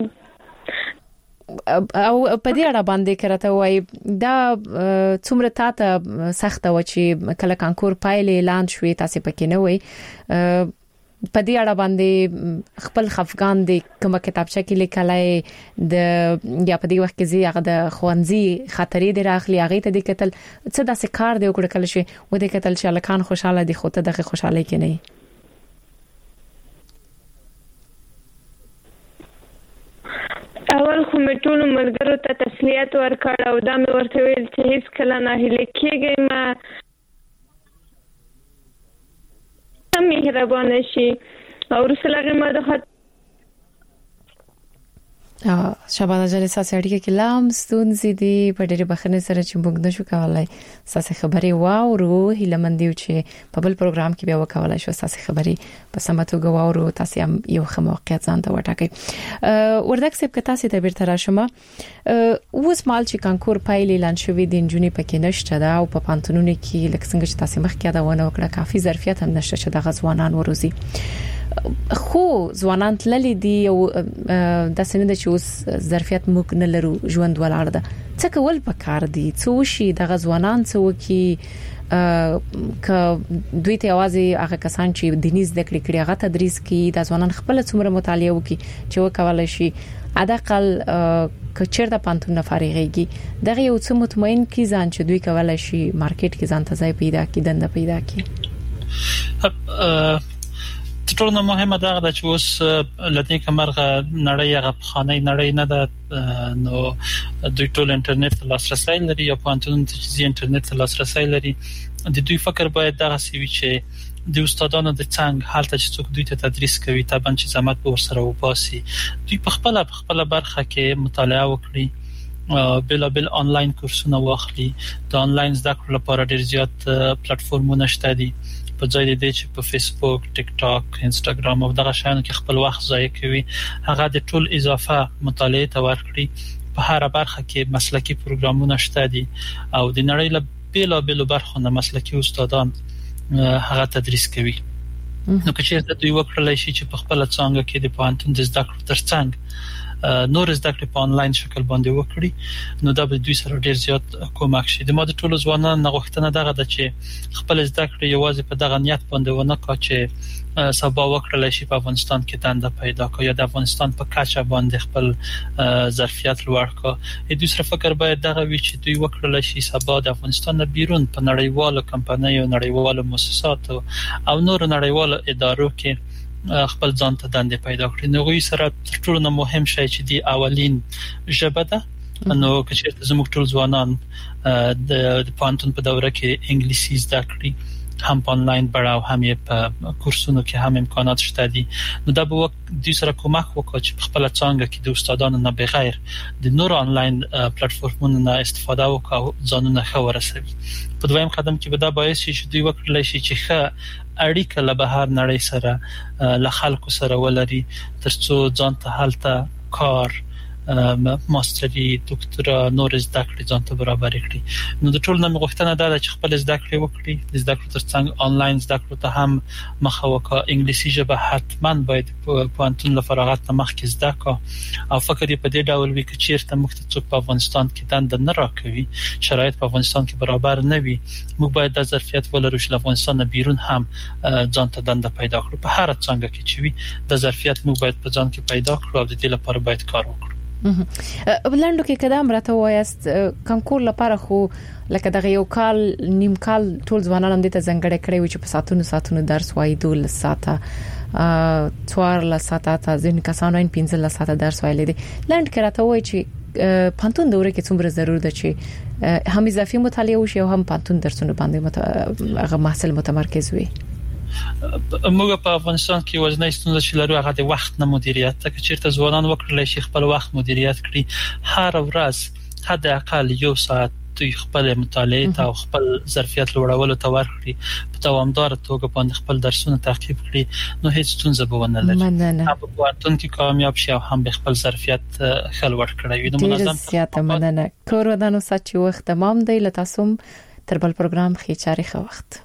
او په دې اړه باندې کرته وای دا څومره تاته سخت و چې کله کانکور پایل اعلان شوې تاسو پکې نه وای په دې اړه باندې خپل خفقان دي کومه کتابچه کې لیکلای د یا په دې وخت کې زی هغه د خوانزي خطرې د راخلي هغه ته د کتل څه داسې کار دی وکړل کله شي و د کتل چې الکان خوشاله دي خو ته دغه خوشاله کې نه اول خو مې ټول ملګرو ته تسلیت ورکړ او دا مې ورته ویل چې هیڅ کله نه هلي کېږئ ما مهربان شي او رسول الله ما شبانه جان اساسي اړیکه کې لام ستونزې دي په ډېر بخنه سره چې موږ نشو کولای اساسي خبري واورو هیلمندیو چې په بل پروګرام کې بیا وکولای شو اساسي خبري په سماتو غواورو تاسو هم یو خموقیت ځان ته وټاکئ وردک سب که تاسو ته بیرته راشم اوس مال چې کانکور پایل اعلان شوې دي جنونی پکې نشته دا او په پانتونونو کې لکه څنګه چې تاسو مخکې دا ونه وکړه کافي ظرفیت هم نشته چې د غزوانان وروزي خو ځوانان تللی دي او د سند چې اوس ظرفیت موږ نه لرو ژوند ولاړ ده څه کول پکار دي څو شي د غزوانان څو کې ک دوی ته आवाज هغه کسان چې دیني زده کړې هغه تدریس کې د ځوانان خپل څومره مطالعه وکي چې وکولای شي اداقل کچر د پانتون فارغيږي دغه یو څه مطمئن کی ځان چې دوی کولای شي مارکیټ کې ځان ته ځای پیدا کړي دنده پیدا کړي ټول نه مهمه ده چې اوس لدې کمرغه نړۍ هغه خانه نړۍ نه ده نو دوی ټول انټرنیټ لاسرسي لري یا پانتون ته انټرنیټ لاسرسي لري د دوی فکر باید دغه سوي چې د استادانو د څنګه حالت چې څوک دوی ته تدریس کوي طبعا چې زحمت به ورسره وباسي دوی په خپل برخه کې مطالعه وکړي بل آنلاین کورسونه واخلي د آنلاین زده کړو لپاره ډیر زیات پلیټفارمونه شته دي په ځای د دې چې په فیسبوک ټیک ټاک انستګرام او دغه شانو کې خپل وخت ضایع کوي هغه د ټول اضافه مطالعه ته ورکړي په هر برخه کې مسلکي پروګرامونه شته دي او د نړۍ له بیل برخو نه مسلکي استادان هغه تدریس کوي نو که چیرته دوی وکړلای شي چې په خپل څنګه کې د پوهنتون د زده کړو ترڅنګ نور زده کړې په آنلاین شکل باندې وکړي نو دا به دوی سره ډیر زیات کومک شي د ماده ټولو ځوانانو غوښتنه دغه ده چې خپل زده کړې یوازې په دغه نیت باندې ونه کا چې سبا وکړل شي په افغانستان کې دنده پیدا کړي یا د افغانستان په کچه باندې خپل ظرفیت لوړ کړي د دوی سره فکر باید دغه وي چې دوی وکړل شي سبا د افغانستان نه بیرون په نړیوالو کمپنیو نړیوالو مؤسساتو او نور نړیوالو ادارو کې خپل ځان ته دنده پیدا کړي نو غوي سره ټول نه مهم شي چې دی اولین ژبه ده نو کچېرته زموږ ټول ځوانان د پانتون په دوره کې انګلیسي زده کړي هم په انلاین بڼه او هم په کورسونو کې هم امکانات شته دي نو دا به د سره کومک وکړي چې خپل څنګه کې د استادانو نه بغیر د نور انلاین پلیټفارمونو نه استفاده وکړي ځانونه ښه ورسوي په دویم قدم کې به دا باعث شي چې دوی وکړي چې ښه اړیکه له بهر نړۍ سره له خلکو سره ولري ترڅو ځان ته حالت کار ماستری ډاکټر نور زده کړې ځان ته برابر کړي نو د ټول نه غوښتنه ده چې خپل زده کړې وکړي د زده کړو ترڅنګ انلاین زده کړو ته هم مخه وکړي انګلیسي ژبه حتما باید په انتون له فراغت نه مخکې زده کړو او فکر یې په دې ډول وي چې چیرته موږ ته څوک په افغانستان کې دند نه راکوي شرایط په افغانستان کې برابر نه وي موږ باید د ظرفیت ولرو چې افغانستان نه بیرون هم ځان ته دند پیدا کړو په هر څنګه کې چې وي د ظرفیت موږ باید په ځان کې پیدا کړو او د دې لپاره باید کار وکړو بلندو کې کدام راته وایست کنکور لپاره خو لکه دغه یو کال نیم کال ټول ځوانان هم د ته زنګړې کړې و چې په ساتونو درس وایي 2 ساعته 4 ساعته ځین کسانو 15 ساعته درس وایي دي لند کې راته وایي چې پانتون دوره کې څومره ضرور ده چې هم اضافي مطالعه وشي او هم پانتون درسونه باندې هغه محصل متمرکز وي موږ په افغانستان کې وزنه ستونزه چې لرو هغه د وخت نه مدیریت ته چیرته ځوانان وکړي چې خپل وخت مدیریت کړي هر ورځ حد اقل 1 ساعت دوی خپل مطالعه ته او خپل ظرفیت لوړولو ته ورکړي په دوامدار توګه باندې خپل درسونه تعقیب کړي نو هیڅ ستونزه به ونه لري هم په پانتون کې کامیاب شي او هم خپل ظرفیت خل ورکړي نو منظم سیاته مننه کور ودانو سچ وخت تمام دی لته سوم تر بل پروګرام خې چاري خو وخت